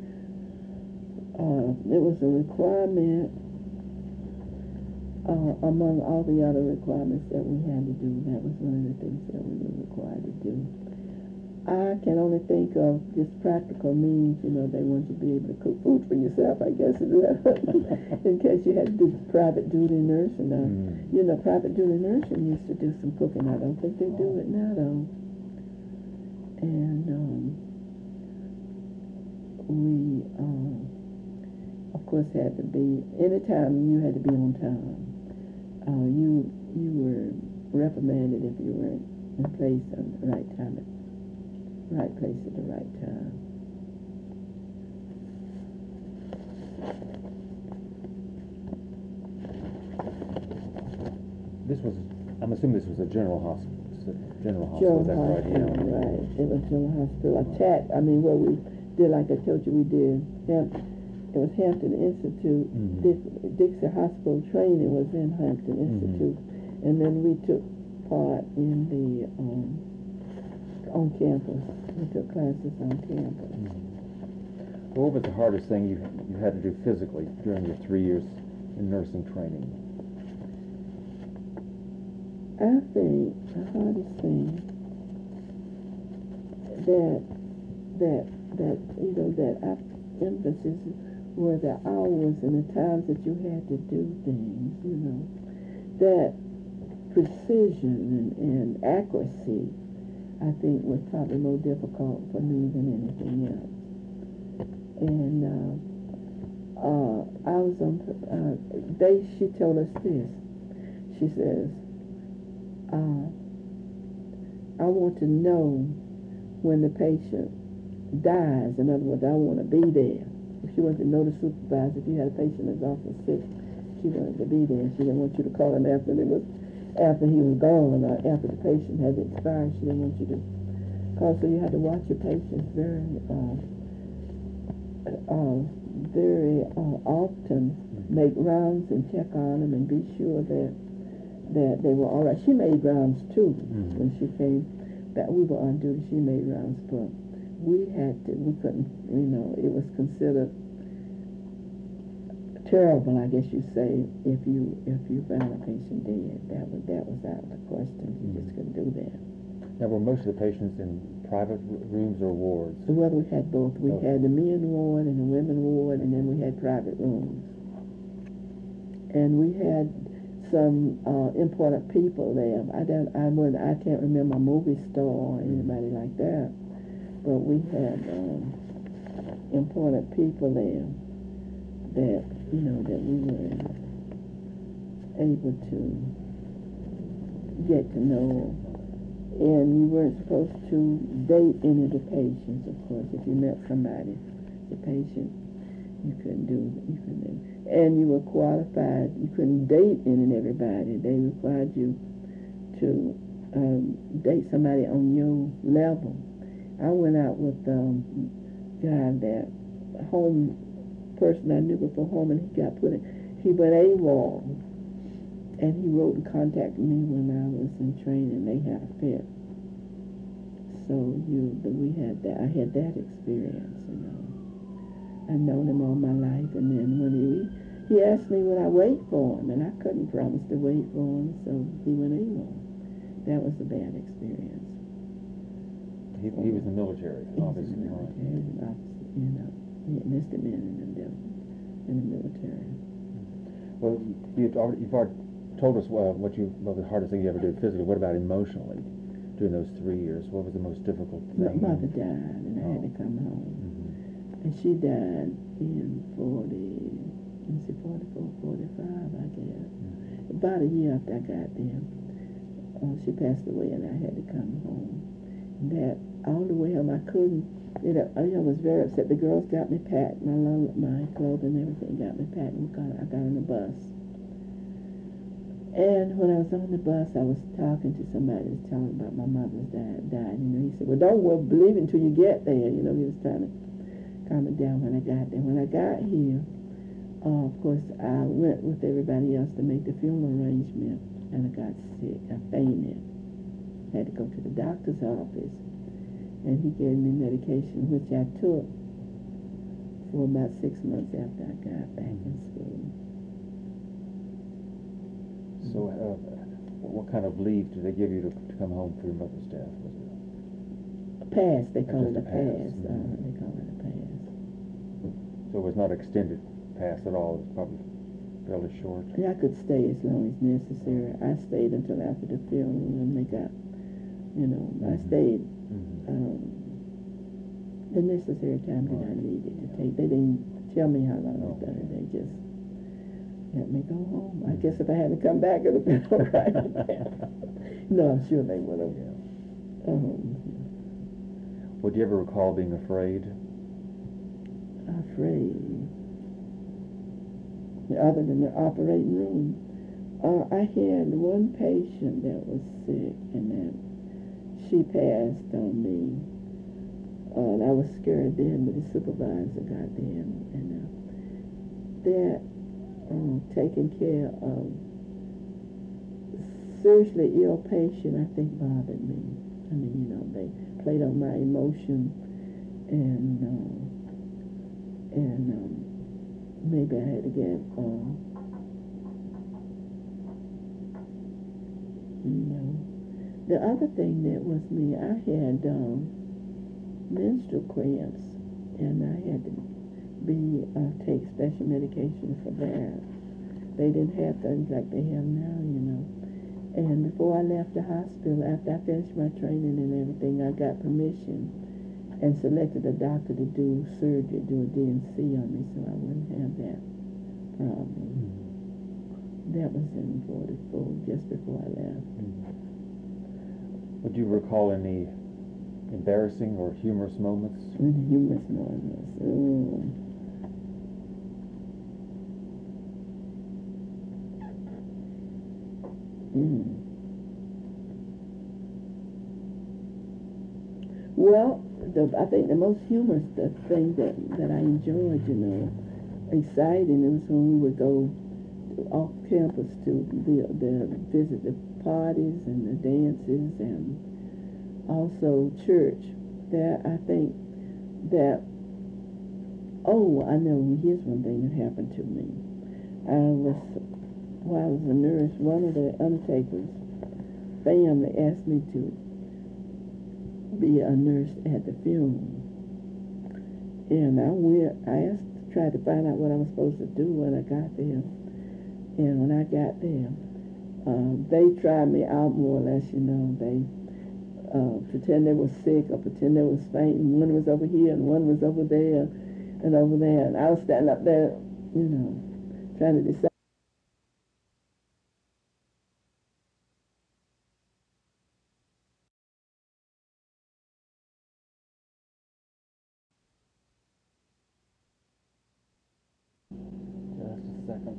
Uh, it was a requirement uh, among all the other requirements that we had to do. That was one of the things that we were required to do. I can only think of just practical means. You know, they want you to be able to cook food for yourself, I guess, in case you had to do private duty nursing. Uh, mm. You know, private duty nursing used to do some cooking. I don't think they do it now, though. And um, we, uh, of course, had to be, anytime you had to be on time. Uh, you you were reprimanded if you weren't in place at the right time, at the right place at the right time. This was, I'm assuming this was a general hospital. General General hospital, is that right? hospital, Yeah. right. It was general hospital. A chat, I mean, where we did, like I told you, we did hemp, it was Hampton Institute. Mhm. Dick, Dixie Hospital training was in Hampton Mhm. Institute, and then we took part in the um, on campus. We took classes on campus. Mhm. What was the hardest thing you you had to do physically during your three years in nursing training? I think the hardest thing that that that you know that I emphasis were the hours and the times that you had to do things. You know that precision and, and accuracy, I think, was probably more difficult for me than anything else. And uh, uh, I was on. Uh, they. She told us this. She says, uh, "I want to know when the patient dies. In other words, I want to be there." If she wanted to know the supervisor, if you had a patient that's awful sick, she wanted to be there. She didn't want you to call him after it was after he was gone or after the patient had expired. She didn't want you to call. So you had to watch your patients very, uh, uh, very uh, often. Make rounds and check on them and be sure that that they were all right. She made rounds too. Mm-hmm. When she came that we were on duty. She made rounds, but we had to. We couldn't. You know, it was considered terrible, I guess you say, if you if you found a patient dead. That was that was out of the question. You mm-hmm. just couldn't do that. Now, were most of the patients in private rooms or wards? Well, we had both. We okay. had the men ward and the women ward, and then we had private rooms. And we had some uh, important people there. I don't. I would. I can't remember a movie star or anybody like that. But we had um, important people there that you know that we were able to get to know. And you weren't supposed to date any of the patients, of course. If you met somebody, the patient, you couldn't do. You couldn't. And you were qualified. You couldn't date any and everybody. They required you to um, date somebody on your level. I went out with um, a guy that home person I knew before home, and he got put in. He went AWOL, and he wrote and contacted me when I was in training. They had a fit. So you, we had that. I had that experience, you know. I've known him all my life, and then when he he asked me would I wait for him, and I couldn't promise to wait for him, so he went AWOL. That was a bad experience. He, he was in the military, he obviously. Was in the military, right? You know, he enlisted men in the in the military. Well, you've already, you've already told us uh, what you well the hardest thing you ever did physically. What about emotionally? During those three years, what was the most difficult thing? My mother died, and I oh. had to come home. Mm-hmm. And she died in forty, let's see, forty-four, forty-five, I guess. Mm-hmm. About a year after I got there, uh, she passed away, and I had to come home. And that all the way home, I couldn't. It, I, I was very upset. The girls got me packed, my my clothing, and everything got me packed. And got, I got on the bus. And when I was on the bus, I was talking to somebody who was telling about my mother's died. died. You know, he said, well, don't well, believe it until you get there. You know, he was trying to calm it down when I got there. When I got here, uh, of course, I went with everybody else to make the funeral arrangement, and I got sick. I fainted. I had to go to the doctor's office, and he gave me medication, which I took for about six months after I got back in school. So, uh, what kind of leave did they give you to, to come home for your mother's death? Was it a pass? They call it a pass. pass. Mm-hmm. Uh, they call it a pass. So it was not extended pass at all. It was probably fairly short. Yeah, I could stay as long as necessary. I stayed until after the funeral, and they got, you know, mm-hmm. I stayed mm-hmm. um, the necessary time that right. I needed to take. They didn't tell me how long no. it was. They just let me go home. I guess if I hadn't come back, it would have been all right. No, I'm sure they would have. Yeah. Um, Would you ever recall being afraid? Afraid? Other than the operating room, uh, I had one patient that was sick, and then she passed on me. Uh, and I was scared then, but the supervisor got there, and, and uh, that, um, taking care of seriously ill patient, I think bothered me. I mean, you know, they played on my emotion, and uh, and um, maybe I had to get, uh, you know. The other thing that was me, I had um, menstrual cramps, and I had to be uh, take special medication for that. They didn't have things like they have now, you know. And before I left the hospital, after I finished my training and everything, I got permission and selected a doctor to do surgery, do a D and C on me, so I wouldn't have that problem. Mm-hmm. That was in forty-four, just before I left. Mm-hmm. Would you recall any embarrassing or humorous moments? Mm, humorous moments. Oh. Mm. Well, the, I think the most humorous the thing that, that I enjoyed, you know, exciting, it was when we would go off campus to the, the visit the parties and the dances, and also church. That I think that, oh, I know, here's one thing that happened to me. I was, while I was a nurse, one of the undertakers' family asked me to be a nurse at the funeral. And I went, I asked, tried to find out what I was supposed to do when I got there. And when I got there, uh, they tried me out more or less, you know. They uh, pretend they were sick or pretend they was fainting. One was over here and one was over there and over there. And I was standing up there, you know, trying to decide. Just a second.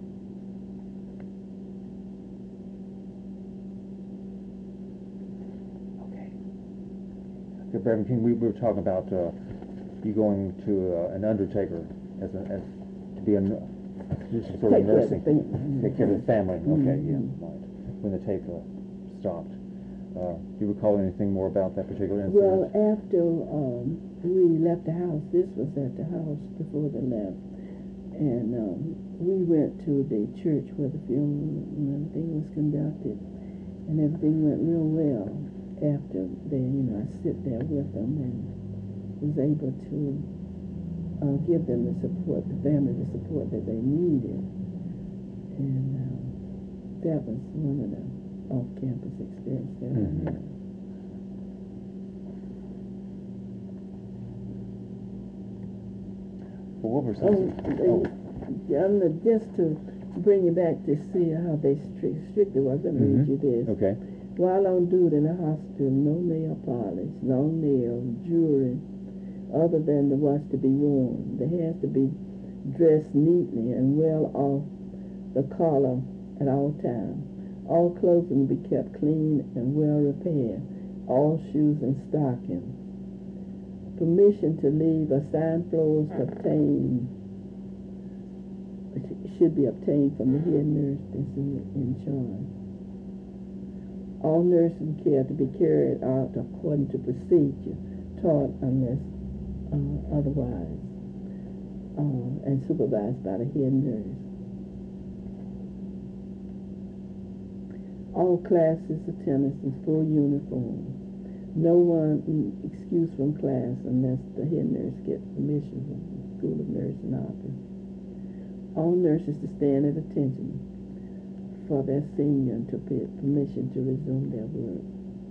Okay. Okay, Reverend King, we, we were talking about uh, you going to uh, an undertaker as a, as to be a sort of nursing, take care of the family. Okay, mm-hmm. Yeah, right. When the tape uh, stopped. Uh, do you recall anything more about that particular incident? Well, after um, we left the house, this was at the house before they left, and um, we went to the church where the funeral and everything was conducted, and everything went real well. After they, you know, I sit there with them and was able to uh, give them the support, the family the support that they needed, and um, that was one of the off-campus experiences that mm-hmm. I had. Well, what were some? Oh, they, oh. Just to bring you back to see how they strict, strictly was, let me mm-hmm. read you this. Okay. While on duty in the hospital, no nail polish, long nails, jewelry, other than the watch to be worn. They have to be dressed neatly and well off the collar at all times. All clothing be kept clean and well repaired. All shoes and stockings. Permission to leave assigned floors to obtain should be obtained from the head nurse that's in, in charge. All nursing care to be carried out according to procedure taught unless uh, otherwise, uh, and supervised by the head nurse. All classes attendance in full uniform. No one excused from class unless the head nurse gets permission from the School of Nursing office. All nurses to stand at attention for their senior until permission to resume their work.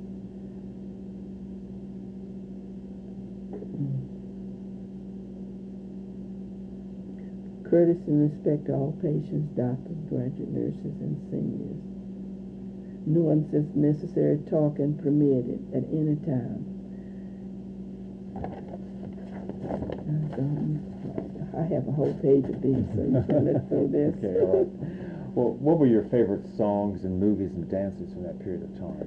Courtesy and respect to all patients, doctors, graduate nurses, and seniors. Unnecessary talking permitted at any time. Um, I have a whole page of these, so you can look through this. Okay, all right. Well, what were your favorite songs and movies and dances from that period of time?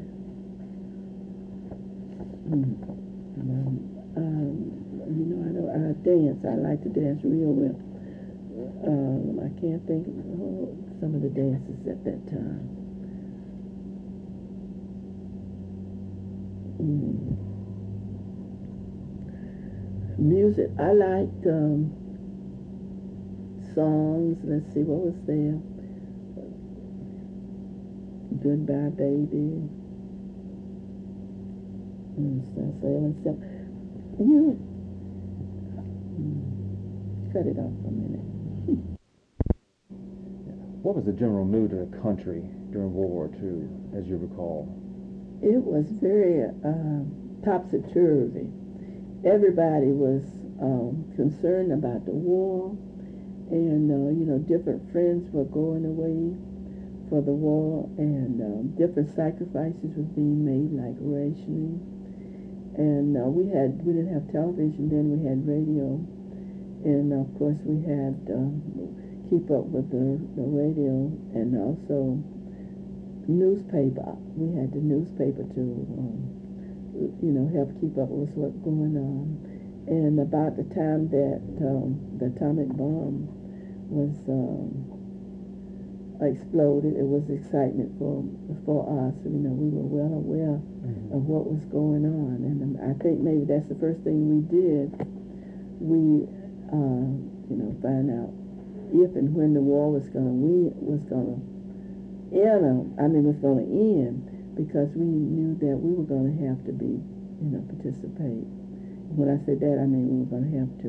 Mm. Um, um, you know, I know I dance. I like to dance real well. Um, I can't think of oh, some of the dances at that time. Mm. Music, I liked um, songs. Let's see, what was there? Goodbye, Baby. Mm, so Sailing Step. You mm, cut it off for a minute. What was the general mood of the country during World War Two, as you recall? It was very uh, topsy-turvy. Everybody was um, concerned about the war, and uh, you know, different friends were going away for the war, and um, different sacrifices was being made, like rationing. And uh, we had we didn't have television then; we had radio, and of course we had um, keep up with the, the radio, and also newspaper. We had the newspaper to, um, you know, help keep up with what's going on. And about the time that um, the atomic bomb was um, exploded, it was excitement for for us. You know, we were well aware mm-hmm. of what was going on, and um, I think maybe that's the first thing we did. We, uh, you know, find out if and when the war was going to win, was going to end. I mean, was going to end, because we knew that we were going to have to be, you know, participate. When I said that, I mean we were going to have to.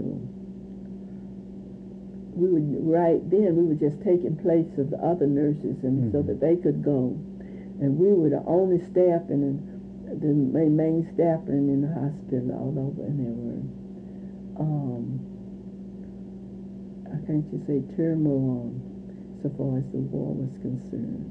We would right then we were just taking place of the other nurses, and mm-hmm. so that they could go, and we were the only staff and the main staff in the hospital all over, and there were. Um, Can't you say turmoil so far as the war was concerned?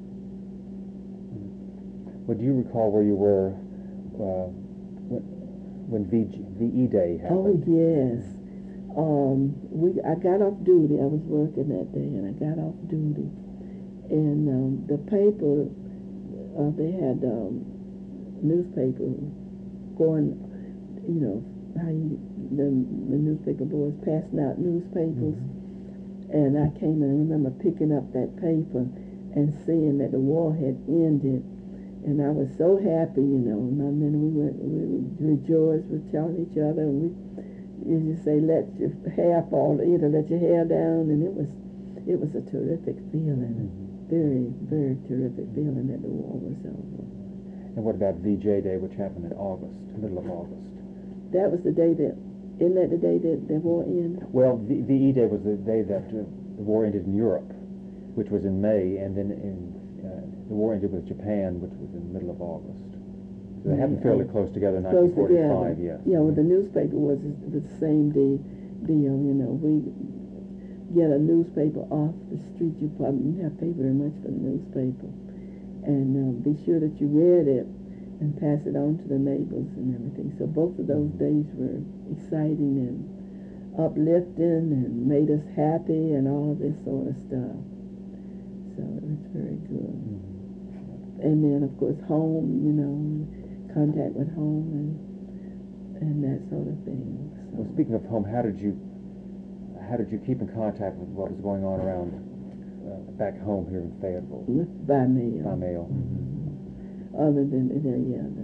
Well, do you recall where you were uh, when, when v, VE Day happened? Oh yes, um, we I got off duty. I was working that day, and I got off duty, and um, the paper uh, they had um, newspaper going, you know. How you, the, the newspaper boys passing out newspapers, mm-hmm. and I came and remember picking up that paper and seeing that the war had ended, and I was so happy, you know. And then we went, we rejoiced, we telling each other, and we you just say, let your hair fall, you know, let your hair down, and it was, it was a terrific feeling, mm-hmm. very, very terrific feeling that the war was over. And what about V J Day, which happened in August, middle of August? That was the day that, isn't that the day that the war ended? Well, v- VE Day was the day that uh, the war ended in Europe, which was in May, and then in, uh, the war ended with Japan, which was in the middle of August. So they happened fairly close together in nineteen forty-five, yes. Yeah, well, the newspaper was the same day deal, you know. We get a newspaper off the street. You probably didn't have to pay very much for the newspaper. And uh, be sure that you read it and pass it on to the neighbors and everything. So both of those days were exciting and uplifting and made us happy and all of this sort of stuff. So it was very good. Mm-hmm. And then, of course, home, you know, contact with home and and that sort of thing. So. Well, speaking of home, how did you how did you keep in contact with what was going on around uh, back home here in Fayetteville? With, by mail. By mail. Mm-hmm. Other than, yeah, than,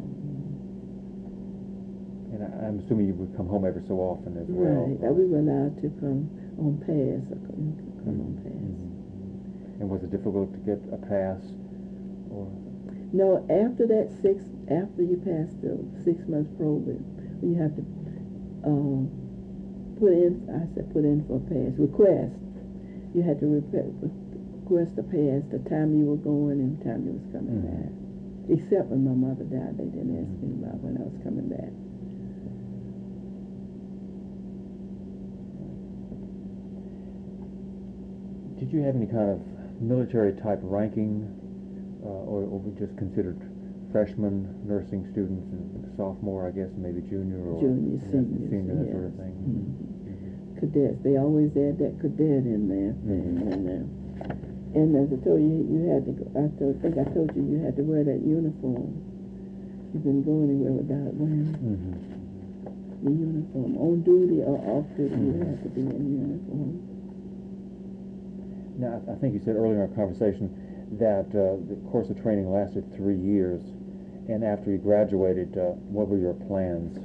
and I, I'm assuming you would come home every so often as well. Right, right. We were allowed to come on pass, or come, come mm-hmm. on pass. Mm-hmm. And was it difficult to get a pass? Or no, after that six, after you pass the six months program, you have to um, put in, I said put in for a pass, request. You had to request a pass, the time you were going and the time you was coming mm-hmm. back. Except when my mother died, they didn't ask me about when I was coming back. Did you have any kind of military type ranking, uh, or, or just considered freshman nursing students and sophomore, I guess, maybe junior or junior, senior, senior, that yes. sort of thing? Mm-hmm. Mm-hmm. Cadets, they always add that cadet in there. Mm-hmm. And, uh, And as I told you, you had to go, I told, think I told you you had to wear that uniform. You couldn't go anywhere without wearing mm-hmm. the uniform. On duty or off duty, mm-hmm. you had to be in uniform. Now, I I think you said earlier in our conversation that uh, the course of training lasted three years, and after you graduated, uh, what were your plans?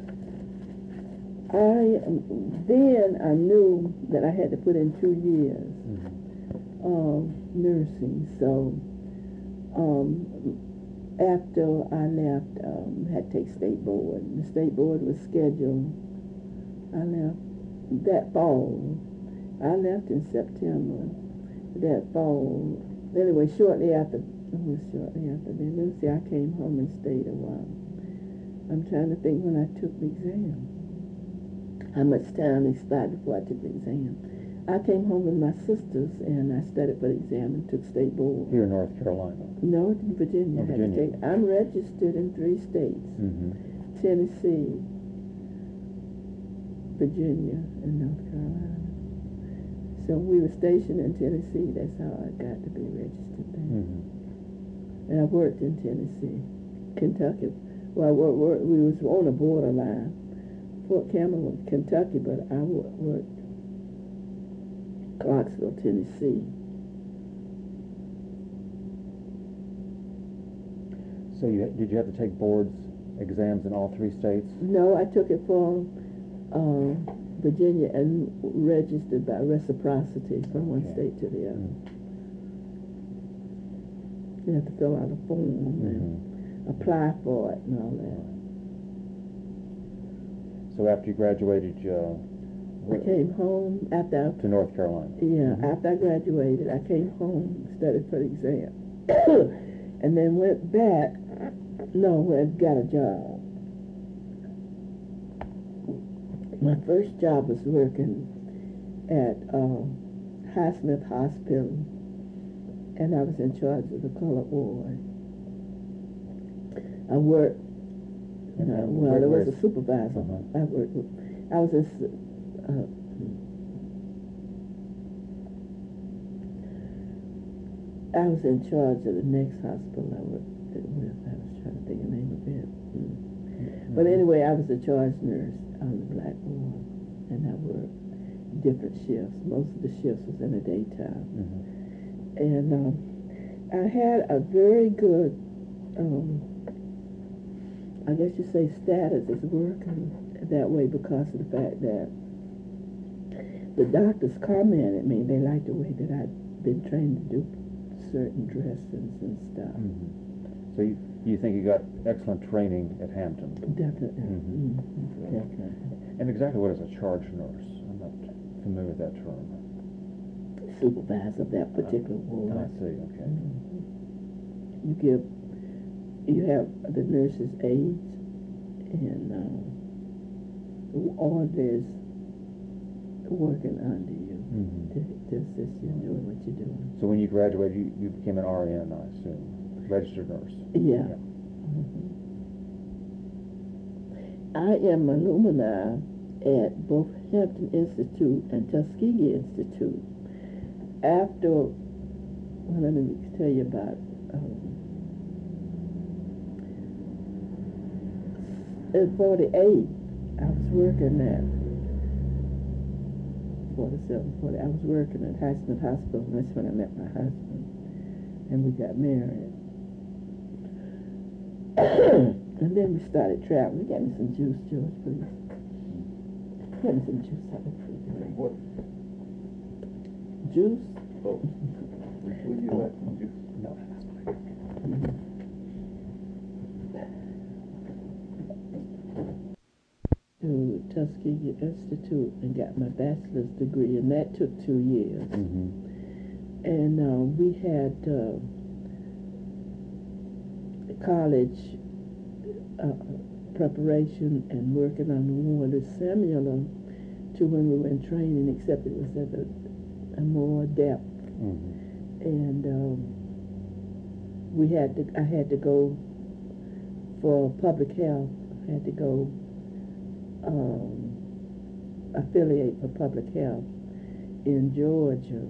I then I knew that I had to put in two years Mm-hmm. of nursing. So um, after I left, um, I had to take state board. The state board was scheduled. I left that fall. I left in September. That fall. Anyway, shortly after, it was shortly after that. Let's see, I came home and stayed a while. I'm trying to think when I took the exam. How much time expired before I took the exam. I came home with my sisters and I studied for the exam and took state board. Here in North Carolina. No, in Virginia. Oh, I had to Virginia. take, I'm registered in three states. Mm-hmm. Tennessee, Virginia, and North Carolina. So we were stationed in Tennessee. That's how I got to be registered there. Mm-hmm. And I worked in Tennessee, Kentucky. Well, we were, we was on the borderline. Fort Campbell, Kentucky, but I worked Clarksville, Tennessee. So you did you have to take boards exams in all three states? No, I took it for uh, Virginia and registered by reciprocity from one Okay. state to the other. Mm-hmm. You have to fill out a form Mm-hmm. and apply for it and all that. So after you graduated, uh, I came home after I, to North Carolina. yeah, Mm-hmm. after I graduated, I came home, studied for the exam, and then went back. No, went got a job. My first job was working at uh, Highsmith Hospital, and I was in charge of the colored ward. I worked. And No, then well, where- there was where's- a supervisor. Uh-huh. I worked with, I was a, s- uh, I was in charge of the next hospital I worked with. I was trying to think of the name of it. Mm. Mm-hmm. But anyway, I was a charge nurse on the black ward, and I worked different shifts. Most of the shifts was in the daytime. Mm-hmm. And um, I had a very good, um, I guess you say, status as working that way because of the fact that the doctors commented me. They liked the way that I'd been trained to do certain dressings and stuff. Mm-hmm. So you, you think you got excellent training at Hampton? Definitely. Mhm. Mhm. Definitely. And exactly what is a charge nurse? I'm not familiar with that term. Supervisor of that particular ward. I see, okay. Mhm. You give, you have the nurse's aides, and um, all this working under you Mm-hmm. to, to assist you in doing what you're doing. So when you graduated, you, you became an R N, I assume, registered nurse. Yeah. Yeah. Mhm. I am alumni at both Hampton Institute and Tuskegee Institute. After, well, let me tell you about, um, in forty-eight, I was working at forty-seven, forty, I was working at Highsmith Hospital, and that's when I met my husband, and we got married. And then we started traveling. Get me some juice, George, please. Get me some juice out of the refrigerator. What? Juice? Oh. Would you like some juice? No, that's fine. To Tuskegee Institute and got my bachelor's degree, and that took two years. Mm-hmm. And uh, we had uh, college uh, preparation and working on the ward is similar to when we were in training, except it was at a, a more depth. Mm-hmm. And um, we had to, I had to go for public health. I had to go um, affiliate for public health in Georgia.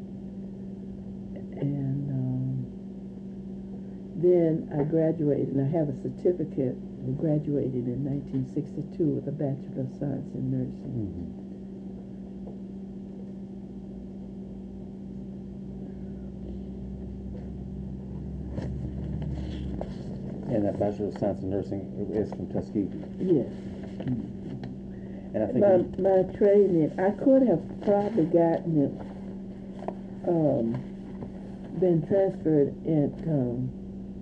And um, then I graduated, and I have a certificate. I graduated in nineteen sixty-two with a Bachelor of Science in Nursing. Mm-hmm. And that Bachelor of Science in Nursing is from Tuskegee. Yes. And I think My, you- my training, I could have probably gotten it, um, been transferred at, um,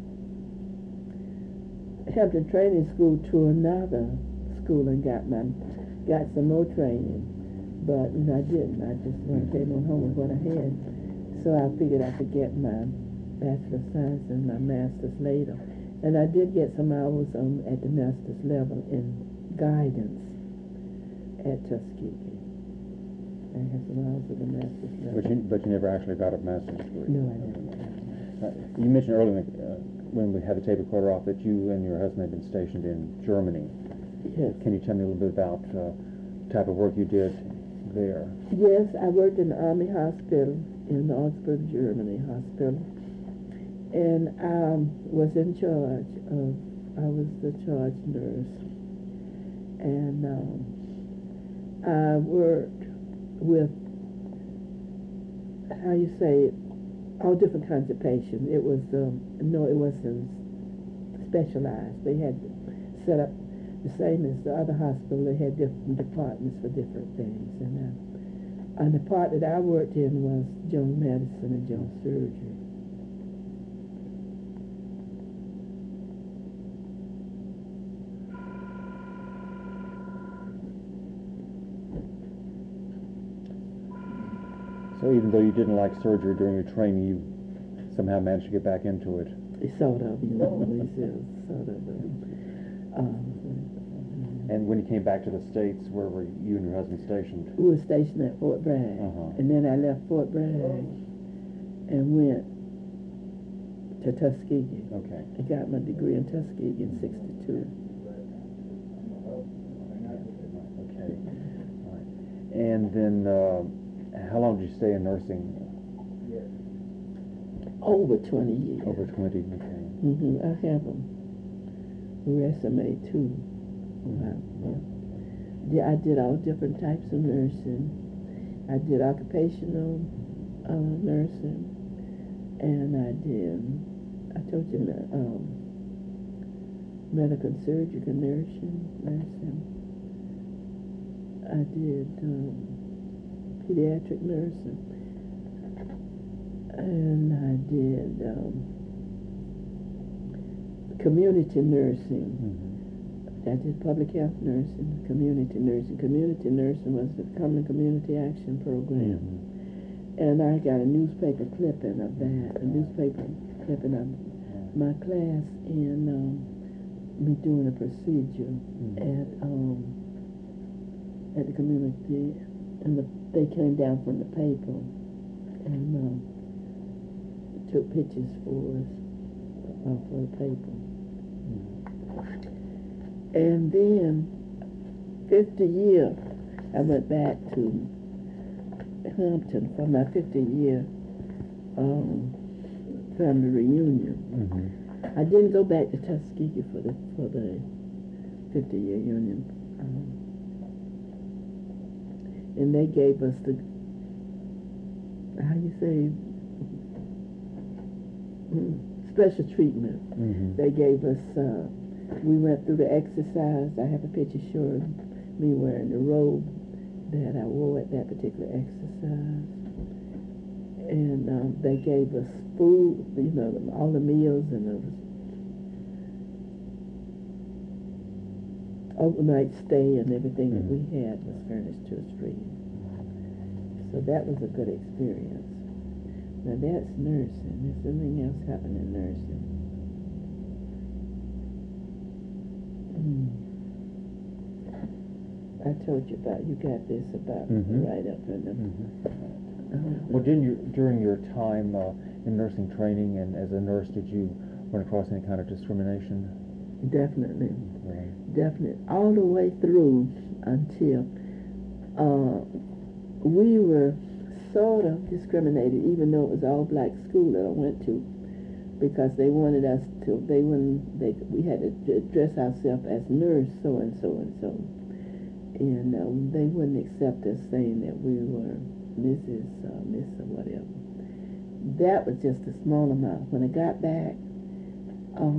Hampton Training School to another school and got my, got some more training. But, you know, I didn't. I just when I came on home with what I had. So I figured I could get my Bachelor of Science and my Master's later. And I did get some hours um, at the Master's level in guidance at Tuskegee. I had some hours at the Master's level. but you, but you never actually got a master's degree. No, I didn't. Uh, You mentioned earlier, uh, when we had the tape recorder off, that you and your husband had been stationed in Germany. Yes. Can you tell me a little bit about uh, the type of work you did there? Yes, I worked in the Army Hospital in Augsburg, Germany hospital. And I um, was in charge of, I was the charge nurse. And um, I worked with, how you say, all different kinds of patients. It was, um, no, it wasn't specialized. They had set up the same as the other hospital. They had different departments for different things. And, uh, and the part that I worked in was general medicine and general surgery. So even though you didn't like surgery during your training, you somehow managed to get back into it. Sort of, you know, it's uh, sort of. Uh, um, And when you came back to the States, where were you and your husband stationed? we were stationed at Fort Bragg, Uh-huh. and then I left Fort Bragg and went to Tuskegee. Okay. I got my degree in Tuskegee in sixty-two. Okay. All right. And then, uh, how long did you stay in nursing? Over twenty years. Over twenty. Okay. Mm-hmm. I have a resume too. Wow. Yeah. Yeah, I did all different types of nursing. I did occupational uh, nursing, and I did, I told you, um, medical and surgical nursing, nursing. I did um, pediatric nursing, and I did um, community nursing. Mm-hmm. I did public health nursing, community nursing. Community nursing was the Common Community Action Program. Mm-hmm. And I got a newspaper clipping of that, a newspaper clipping of my class in um, me doing a procedure Mm-hmm. at um, at the community, and the, they came down from the paper and um, took pictures for us uh, for the paper. And then, fifty year, I went back to Hampton for my fifty year um, family reunion. Mm-hmm. I didn't go back to Tuskegee for the for the fifty year union, um, and they gave us the, how you say, special treatment. Mm-hmm. They gave us. Uh, We went through the exercise. I have a picture showing me wearing the robe that I wore at that particular exercise. And um, they gave us food, you know, all the meals, and the overnight stay and everything that we had was furnished to us free. So that was a good experience. Now that's nursing. There's something else happening in nursing. I told you about, you got this about Mhm. right up in the. Mm-hmm. uh, Well, didn't you, during your time uh, in nursing training and as a nurse, did you run across any kind of discrimination? Definitely, Right. definitely, all the way through until uh, we were sort of discriminated, even though it was all black school that I went to, because they wanted us to, they wouldn't, they, we had to dress ourselves as nurse so and so and so. And um, they wouldn't accept us saying that we were Missus Uh, Miss or whatever. That was just a small amount. When I got back, um,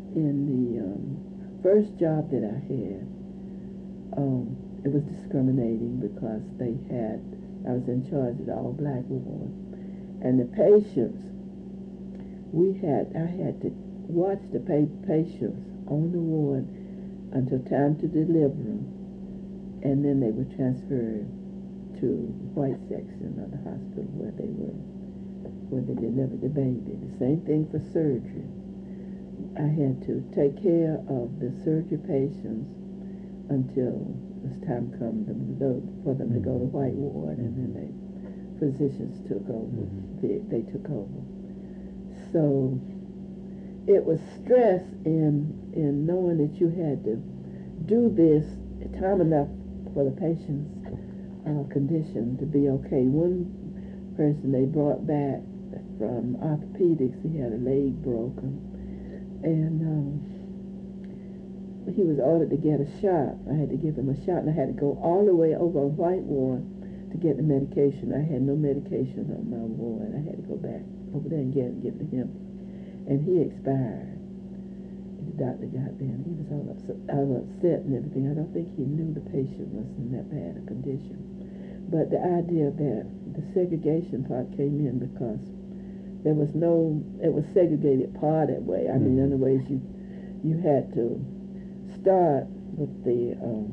in the um, first job that I had, um, it was discriminating because they had, I was in charge of the all black ward, and the patients, we had, I had to watch the pa- patients on the ward until time to deliver them, and then they were transferred to white section of the hospital where they were, where they delivered the baby. The same thing for surgery. I had to take care of the surgery patients until it was time come to go, for them to go to white ward, and then they physicians took over. Mm-hmm. They, they took over. So it was stress in in knowing that you had to do this time enough for the patient's uh, condition to be okay. One person they brought back from orthopedics, he had a leg broken, and um, he was ordered to get a shot. I had to give him a shot, and I had to go all the way over on White Ward to get the medication. I had no medication on my ward. I had to go back over there and get it, give it to him. And he expired. The doctor got there, and he was all upset, all upset and everything. I don't think he knew the patient was in that bad a condition. But the idea that the segregation part came in because there was no, it was segregated part that way. I mean, in other ways, you you had to start with the um,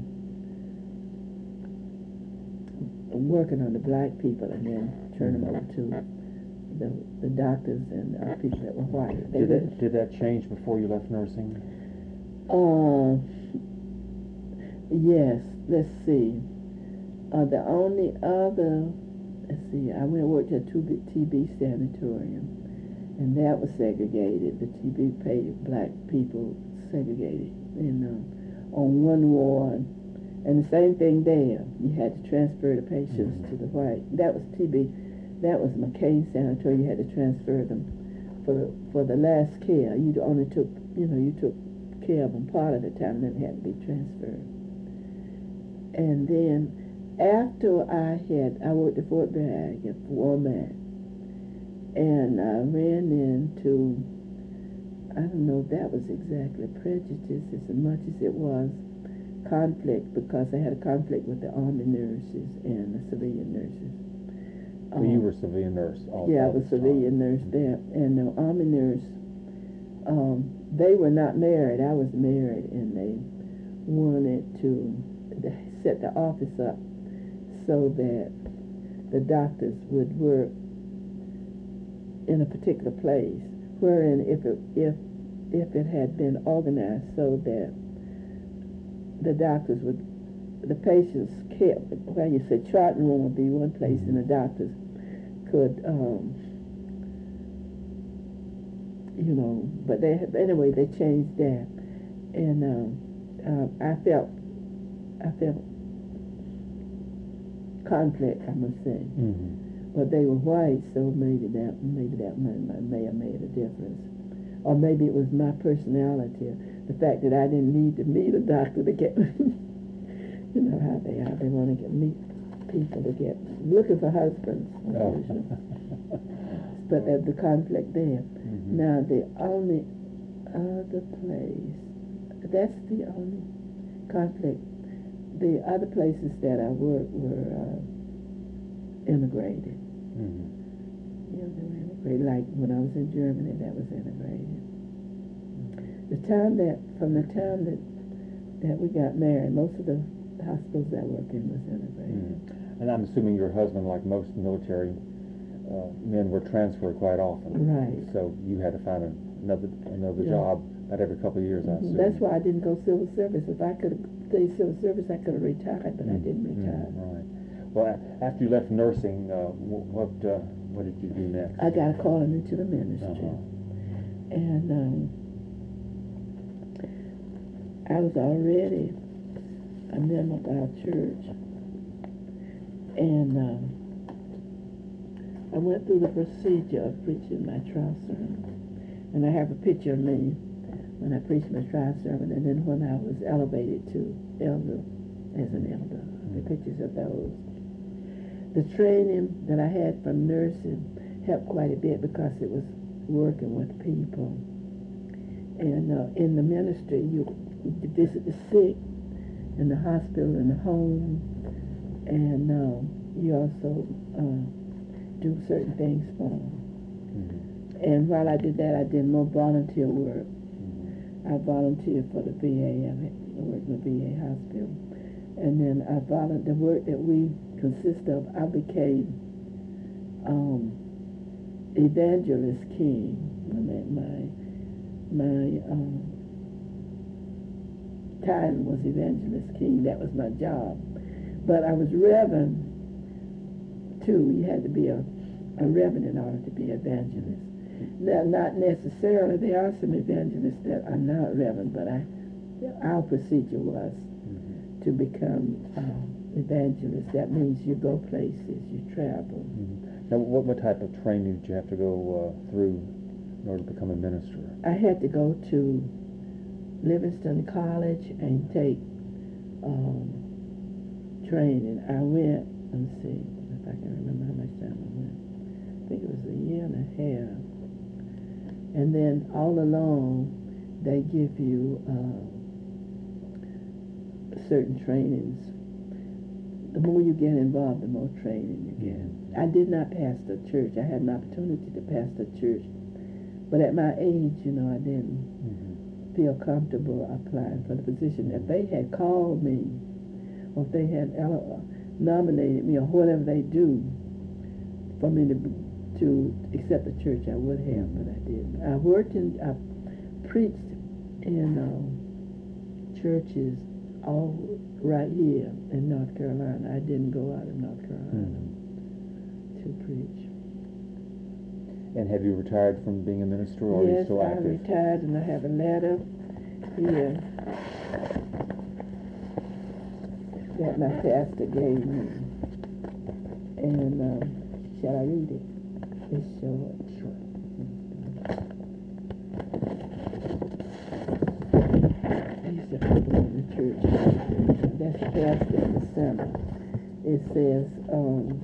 working on the black people and then turn them over to the the doctors and uh, people that were white. They Did that, did that change before you left nursing? Uh, yes. Let's see. Uh, the only other, let's see, I went and worked at T B Sanatorium, and that was segregated. The T B paid black people segregated in uh, on one ward, and the same thing there. You had to transfer the patients mm-hmm. to the white. That was T B. That was McCain Sanatorium. You had to transfer them for the for the last care. You only took, you know, you took care of them part of the time, and then had to be transferred. And then after I had, I worked at Fort Bragg at Walmart, and I ran into, I don't know if that was exactly prejudice as much as it was conflict, because I had a conflict with the Army nurses and the civilian nurses. So um, you were a civilian nurse all Yeah, I all was a civilian nurse there, and the Army nurse, um, they were not married. I was married, and they wanted to set the office up so that the doctors would work in a particular place, wherein if it, if if it had been organized so that the doctors would, the patients care, well, you said charting room would be one place, mm-hmm. and the doctors could, um, you know, but they, anyway, they changed that, and um, uh, I felt, I felt conflict, I must say. Mm-hmm. But they were white, so maybe that maybe that may, may have made a difference. Or maybe it was my personality, the fact that I didn't need to meet a doctor to get, you know how they are, they want to get meet people to get, looking for husbands. Oh. But there's the conflict there. Mm-hmm. Now the only other place, that's the only conflict. The other places that I worked were uh, immigrated. Mm-hmm. Yeah, they were immigrated. Like when I was in Germany, that was integrated. The time that, from the time that that we got married, most of the hospitals that I worked in was integrated. Mm-hmm. And I'm assuming your husband, like most military uh, men, were transferred quite often. Right. So you had to find a, another another Yeah. job about every couple of years, I assume. That's why I didn't go civil service. If I could have stayed civil service, I could have retired, but mm-hmm. I didn't retire. Mm-hmm. Right. Well, after you left nursing, uh, what uh, what did you do next? I got a calling into the ministry, uh-huh. and um, I was already a member of our church, and um, I went through the procedure of preaching my trial sermon, and I have a picture of me when I preached my trial sermon, and then when I was elevated to elder, as an elder, mm-hmm. the pictures of those. The training that I had from nursing helped quite a bit because it was working with people. And uh, in the ministry, you, you visit the sick in the hospital, in the home, and uh, you also uh, do certain things for them. Mm-hmm. And while I did that, I did more volunteer work. Mm-hmm. I volunteered for the V A. I worked in the V A hospital. And then I volunteered, the work that we consist of, I became um, evangelist king. My, my, my um, title was evangelist king. That was my job. But I was reverend too. You had to be a, a reverend in order to be evangelist. Now, not necessarily. There are some evangelists that are not reverend, but I, our procedure was Mm-hmm. to become um, evangelist. That means you go places, you travel. Mm-hmm. Now, what, what type of training did you have to go uh, through in order to become a minister? I had to go to Livingston College and take um, training. I went, let's see if I can remember how much time I went. I think it was a year and a half. And then all along, they give you uh, certain trainings. The more you get involved, the more training you get. Mm-hmm. I did not pastor a church. I had an opportunity to pastor a church. But at my age, you know, I didn't Mm-hmm. feel feel comfortable applying for the position. If they had called me, or if they had uh, nominated me, or whatever they do for me to to accept the church, I would have, but I didn't. I worked in, I preached in um, churches all right here in North Carolina. I didn't go out of North Carolina Mm-hmm. to preach. And have you retired from being a minister, or are you Yes, still I active? retired, and I have a letter here that my pastor gave me. And um, shall I read it? It's short. Sure. These are people in the church. That's passed in December. It says, um,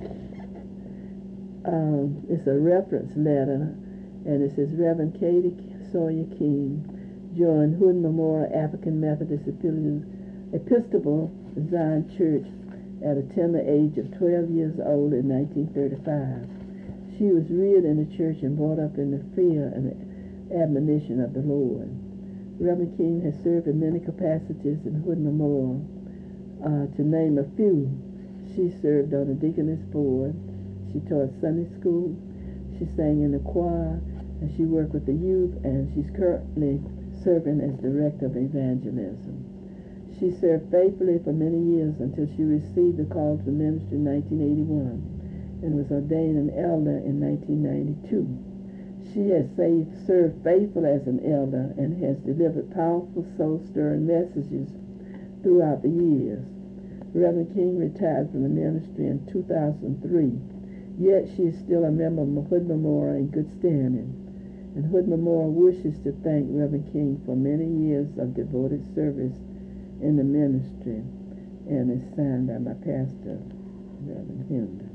um, it's a reference letter, and it says, Reverend Katie Sawyer King joined Hood Memorial African Methodist Episcopal Zion Church at a tender age of twelve years old in nineteen thirty-five. She was reared in the church and brought up in the fear and admonition of the Lord. Reverend King has served in many capacities in Hood Memorial. Uh, to name a few, she served on the deaconess board, she taught Sunday school, she sang in the choir, and she worked with the youth, and she's currently serving as director of evangelism. She served faithfully for many years until she received the call to ministry in nineteen eighty-one. And was ordained an elder in nineteen ninety-two. She has saved, served faithful as an elder and has delivered powerful, soul-stirring messages throughout the years. Reverend King retired from the ministry in two thousand three, yet she is still a member of Hood Memorial in good standing. And Hood Memorial wishes to thank Reverend King for many years of devoted service in the ministry, and is signed by my pastor, Reverend Hinder.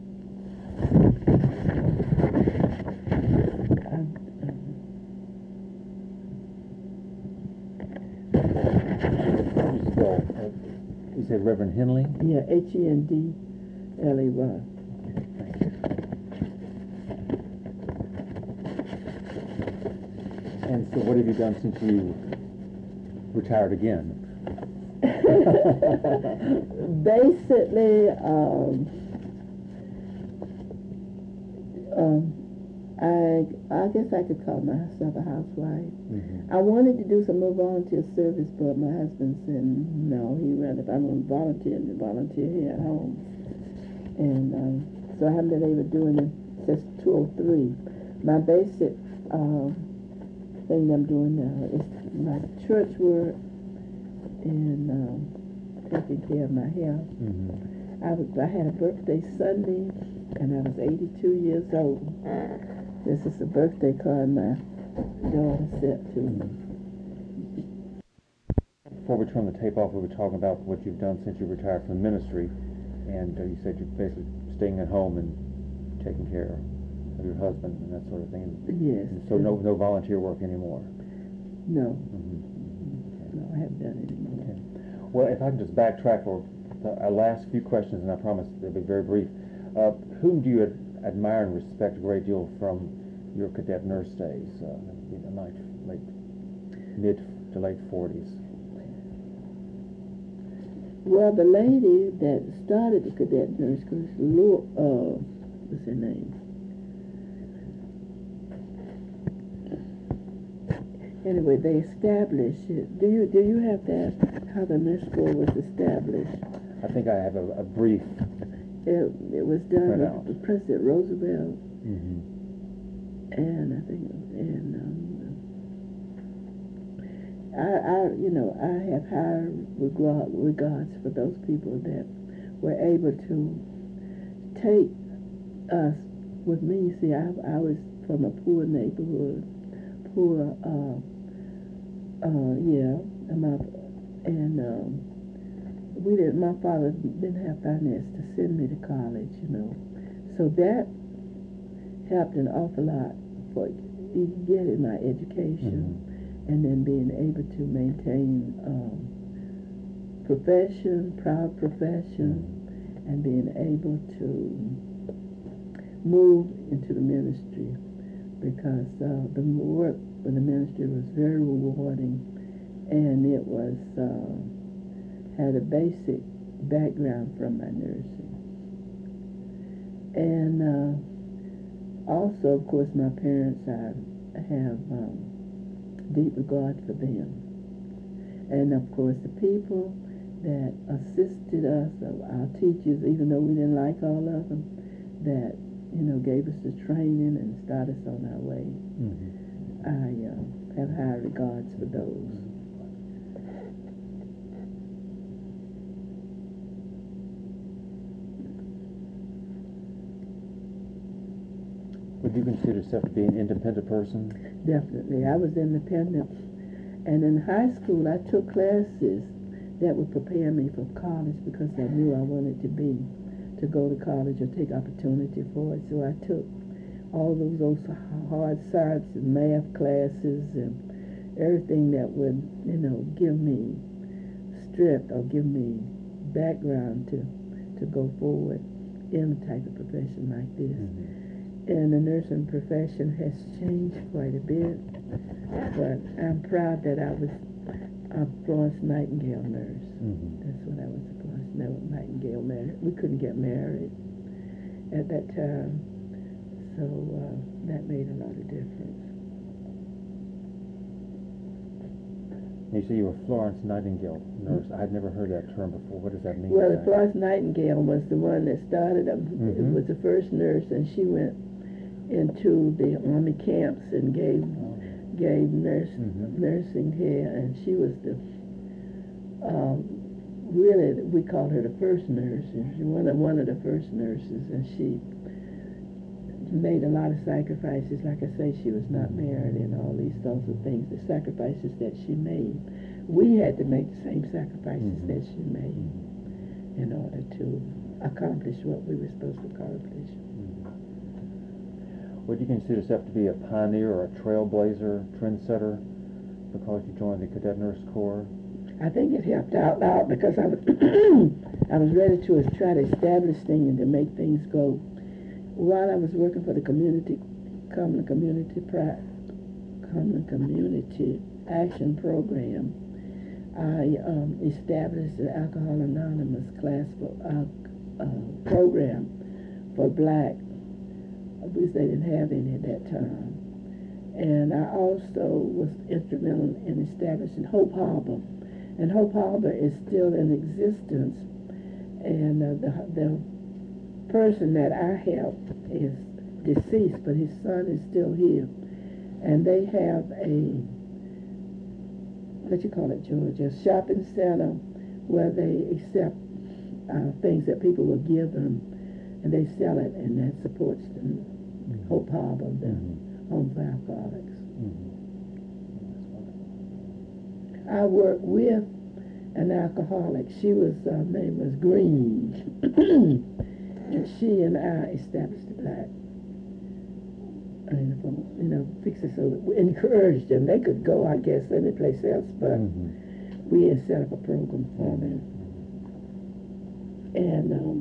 You said Reverend Henley? Yeah, H E N D L E Y. Thank you. And so what have you done since you retired again? Basically, um, um, I I guess I could call myself a housewife. Mm-hmm. I wanted to do some more volunteer service, but my husband said no. He rather if I'm going to volunteer, to volunteer here at home. And um, so I haven't been able to do it since two oh three. My basic uh, thing I'm doing now is my church work and um, taking care of my health. Mm-hmm. I, was, I had a birthday Sunday, and I was eighty-two years old. This is a birthday card my daughter sent to me. Before we turn the tape off, we were talking about what you've done since you retired from the ministry, and uh, you said you're basically staying at home and taking care of your husband and that sort of thing. Yes. And so no no volunteer work anymore. No, Mhm. no, I haven't done it anymore. Okay. Well, if I can just backtrack for the our last few questions, and I promise they'll be very brief. Uh, whom do you ad- admire and respect a great deal from your cadet nurse days, uh, in the night, late, mid to late forties? Well, the lady that started the cadet nurse course, Lou, uh, what's her name? Anyway, they established it. Do you do you have that? How the nurse school was established? I think I have a, a brief. It it was done Printout. with President Roosevelt, Mm-hmm. and I think and um, I I you know I have high regard regards for those people that were able to take us with me. See, I I was from a poor neighborhood, poor uh uh yeah, and my and um. we didn't, my father didn't have finance to send me to college, you know. So that helped an awful lot for getting my education, Mm-hmm. and then being able to maintain um, profession, proud profession, Mm-hmm. and being able to move into the ministry, because uh, the work in the ministry was very rewarding, and it was uh, had a basic background from my nursing. And uh, also, of course, my parents, I have um, deep regard for them. And of course, the people that assisted us, our teachers, even though we didn't like all of them, that, you know, gave us the training and started us on our way. Mm-hmm. I uh, have high regards for those. Would you consider yourself to be an independent person? Definitely. I was independent. And in high school, I took classes that would prepare me for college, because I knew I wanted to be, to go to college or take opportunity for it. So I took all those, those hard science and math classes and everything that would, you know, give me strength or give me background to, to go forward in a type of profession like this. Mm-hmm. And the nursing profession has changed quite a bit, but I'm proud that I was a Florence Nightingale nurse. Mm-hmm. That's what I was, a Florence Nightingale nurse. We couldn't get married at that time, so uh, that made a lot of difference. You say you were Florence Nightingale nurse. Mm-hmm. I'd never heard that term before. What does that mean? Well, exactly? Florence Nightingale was the one that started, mm-hmm. It was the first nurse, and she went into the army camps and gave oh. gave nurse mm-hmm. nursing here, and she was the um, really, we called her the first nurse. She was one of, one of the first nurses, and she made a lot of sacrifices. Like I say, she was not married and all these sorts of things. The sacrifices that she made, we had to make the same sacrifices mm-hmm. that she made mm-hmm. in order to accomplish what we were supposed to accomplish. Would you consider yourself to be a pioneer or a trailblazer, trendsetter, because you joined the Cadet Nurse Corps? I think it helped out loud, because I was, I was ready to try to establish things and to make things go. While I was working for the community, common community, common community action program, I um, established the Alcohol Anonymous class for uh, uh, program for black. Because they didn't have any at that time. And I also was instrumental in establishing Hope Harbor. And Hope Harbor is still in existence. And uh, the, the person that I helped is deceased, but his son is still here. And they have a, what you call it, George, a shopping center where they accept uh, things that people will give them, and they sell it, and that supports them. Mm-hmm. Hope Harbor, the mm-hmm. Home for Alcoholics. Mm-hmm. I worked with an alcoholic. She was, her uh, name was Green. And she and I established the black and, you know, fix it so that we encouraged them. They could go, I guess, any place else, but Mhm. we had set up a program for them. And um,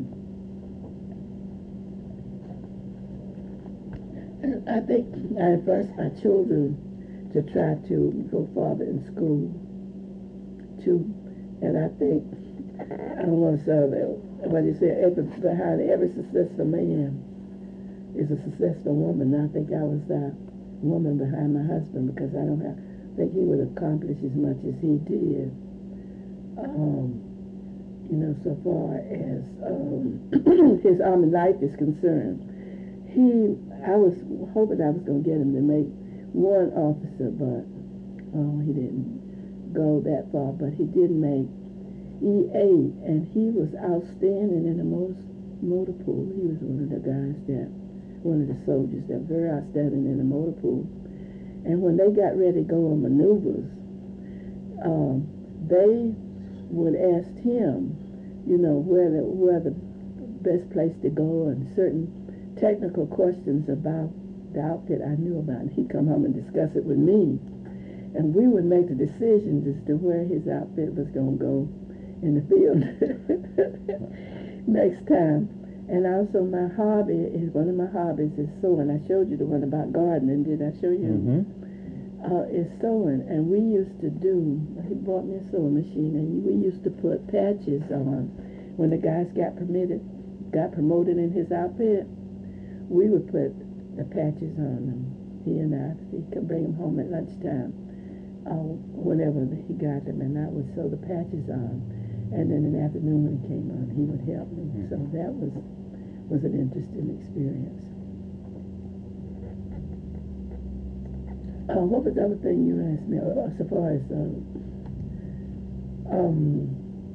and I think I advised my children to try to go farther in school, too. And I think, I don't want to say that, but you say, every, behind every successful man is a successful woman. And I think I was that woman behind my husband, because I don't have, think he would accomplish as much as he did. Um, you know, so far as um, his army life is concerned. He, I was hoping I was going to get him to make one officer, but oh, he didn't go that far. But he did make E A, and he was outstanding in the most motor pool. He was one of the guys that, one of the soldiers that were very outstanding in the motor pool. And when they got ready to go on maneuvers, um, they would ask him, you know, where the, where the best place to go, and certain technical questions about the outfit I knew about. And he'd come home and discuss it with me. And we would make the decisions as to where his outfit was going to go in the field next time. And also my hobby is, one of my hobbies is sewing. I showed you the one about gardening. Did I show you? Mm-hmm. Uh, is sewing. And we used to do, he bought me a sewing machine, and we used to put patches on. When the guys got permitted, got promoted in his outfit, we would put the patches on them. He and I, he could bring them home at lunchtime, uh, whenever he got them, and I would sew the patches on. And then in the afternoon when he came on, he would help me. Mm-hmm. So that was was an interesting experience. Uh, what was the other thing you asked me? Uh, as far as uh, um,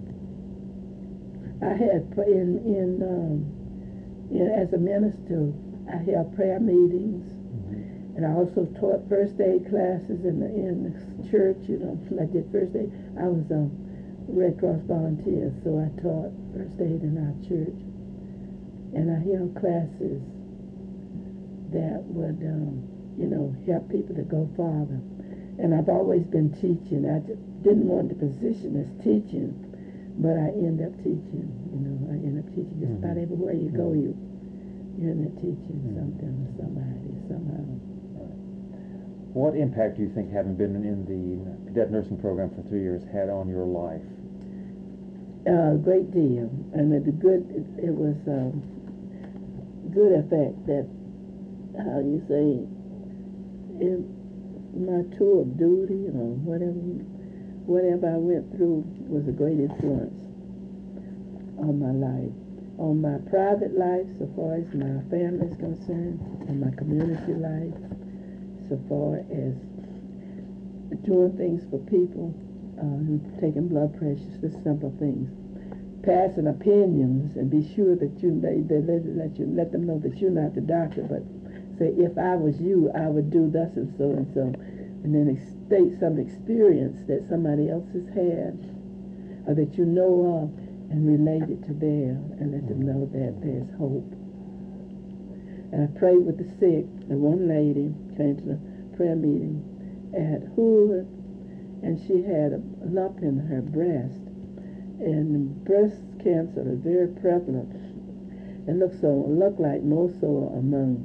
I had in in, um, in as a minister, I held prayer meetings, mm-hmm. and I also taught first aid classes in the in the church. You know, I did first aid. I was a um, Red Cross volunteer, so I taught first aid in our church, and I held classes that would, um, you know, help people to go farther. And I've always been teaching. I just didn't want the position as teaching, but I end up teaching. You know, I end up teaching just mm-hmm. about everywhere you go. You you end up teaching mm-hmm. something to somebody somehow. What impact do you think having been in the cadet nursing program for three years had on your life? A uh, great deal. And the good, it, it was um, good effect that, how you say, in my tour of duty or whatever, whatever I went through was a great influence on my life. On my private life, so far as my family is concerned, and my community life, so far as doing things for people, uh, who taking blood pressures, the simple things, passing opinions, and be sure that you they, they let, let you let them know that you're not the doctor, but say, if I was you, I would do thus and so and so, and then state some experience that somebody else has had, or that you know of, and relate it to theirs, and let them know that there's hope. And I prayed with the sick. And one lady came to the prayer meeting at Hoover, and she had a lump in her breast. And breast cancer is very prevalent. It looks so looked like more so among,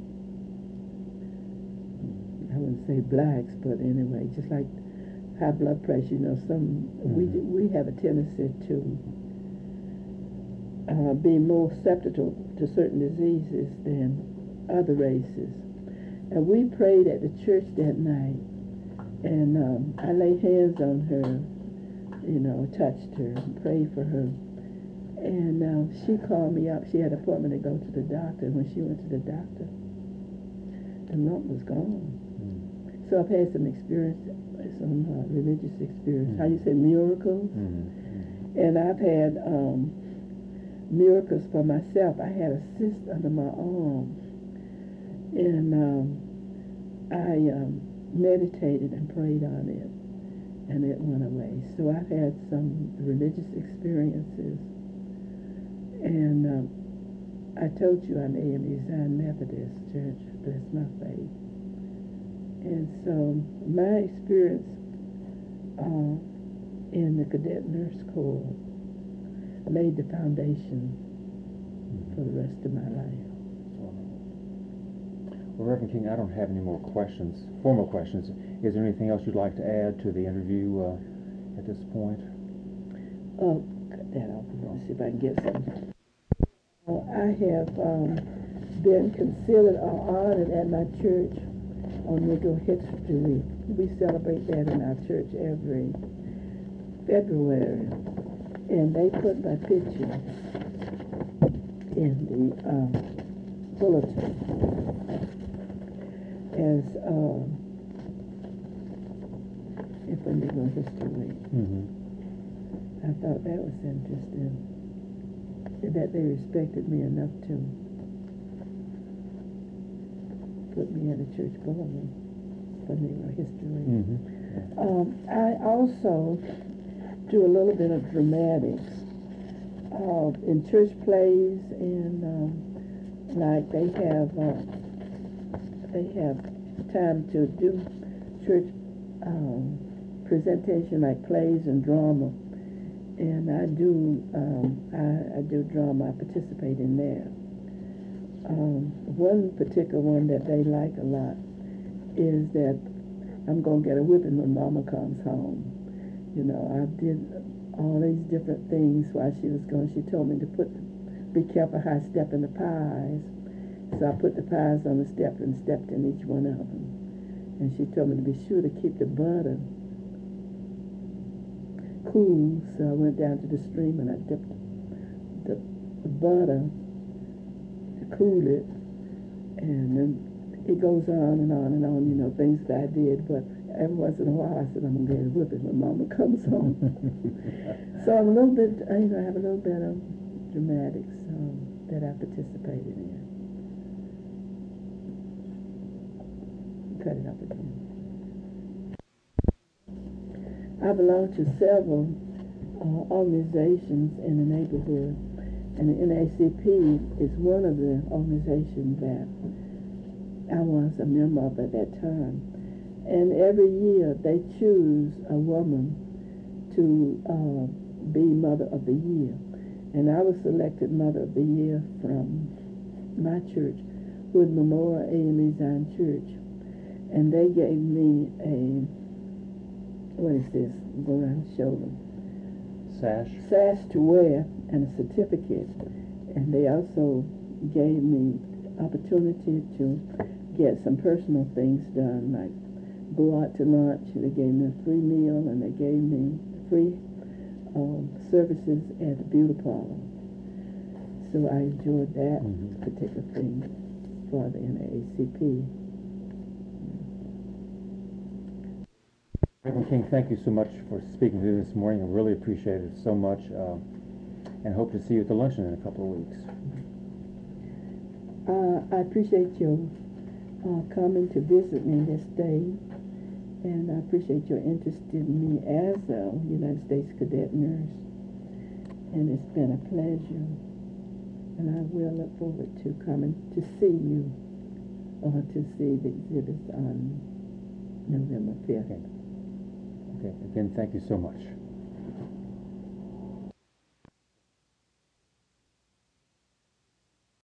I wouldn't say blacks, but anyway, just like high blood pressure. You know, some mm-hmm. we we have a tendency to uh, be more susceptible to certain diseases than other races. And we prayed at the church that night, and um, I laid hands on her, you know, touched her, prayed for her, and uh, she called me up. She had an appointment to go to the doctor, and when she went to the doctor, the lump was gone. Mm. So I've had some experience, some uh, religious experience, mm. how you say, miracles, mm. and I've had um, miracles for myself. I had a cyst under my arm, and um, I um, meditated and prayed on it, and it went away. So I've had some religious experiences, and um, I told you I'm A M E Zion Methodist Church. That's my faith. And so my experience uh, in the Cadet Nurse Corps laid the foundation for the rest of my life. Well, Reverend King, I don't have any more questions, formal questions. Is there anything else you'd like to add to the interview uh, at this point? Oh, cut that off. Let's see if I can get some. Uh, I have um, been considered or honored at my church on Negro History Week. We celebrate that in our church every February. And they put my picture in the um, bulletin as uh, if a Negro History Week. Mm-hmm. I thought that was interesting, that they respected me enough to put me in a church bulletin for Negro History Week. Mm-hmm. Um, I also do a little bit of dramatics uh, in church plays, and um, like they have uh, they have time to do church um, presentation like plays and drama, and I do um, I, I do drama. I participate in that. Um, one particular one that they like a lot is that I'm gonna get a whipping when Mama comes home. You know, I did all these different things while she was gone. She told me to put, be careful how I step in the pies. So I put the pies on the step and stepped in each one of them. And she told me to be sure to keep the butter cool. So I went down to the stream and I dipped the, the butter to cool it. And then it goes on and on and on, you know, things that I did. But every once in a while I said, I'm going to get a whipping when Mama comes home. So I'm a little bit, you know, I have a little bit of dramatics um, that I participated in. Cut it up again. I belong to several uh, organizations in the neighborhood, and the N double A C P is one of the organizations that I was a member of at that time. And every year they choose a woman to uh, be Mother of the Year. And I was selected Mother of the Year from my church, Wood Memorial A M E Zion Church. And they gave me a, what is this? Go around the shoulder. Sash? Sash to wear and a certificate. And they also gave me opportunity to get some personal things done, like go out to lunch. They gave me a free meal, and they gave me free um, services at the beauty parlor. So I enjoyed that mm-hmm. particular thing for the N double A C P. Reverend King, thank you so much for speaking to me this morning. I really appreciate it so much, uh, and hope to see you at the luncheon in a couple of weeks. Uh, I appreciate your uh, coming to visit me this day, and I appreciate your interest in me as a United States Cadet Nurse, and it's been a pleasure, and I will look forward to coming to see you or to see the exhibits on November fifth. Okay. Okay. Again, thank you so much.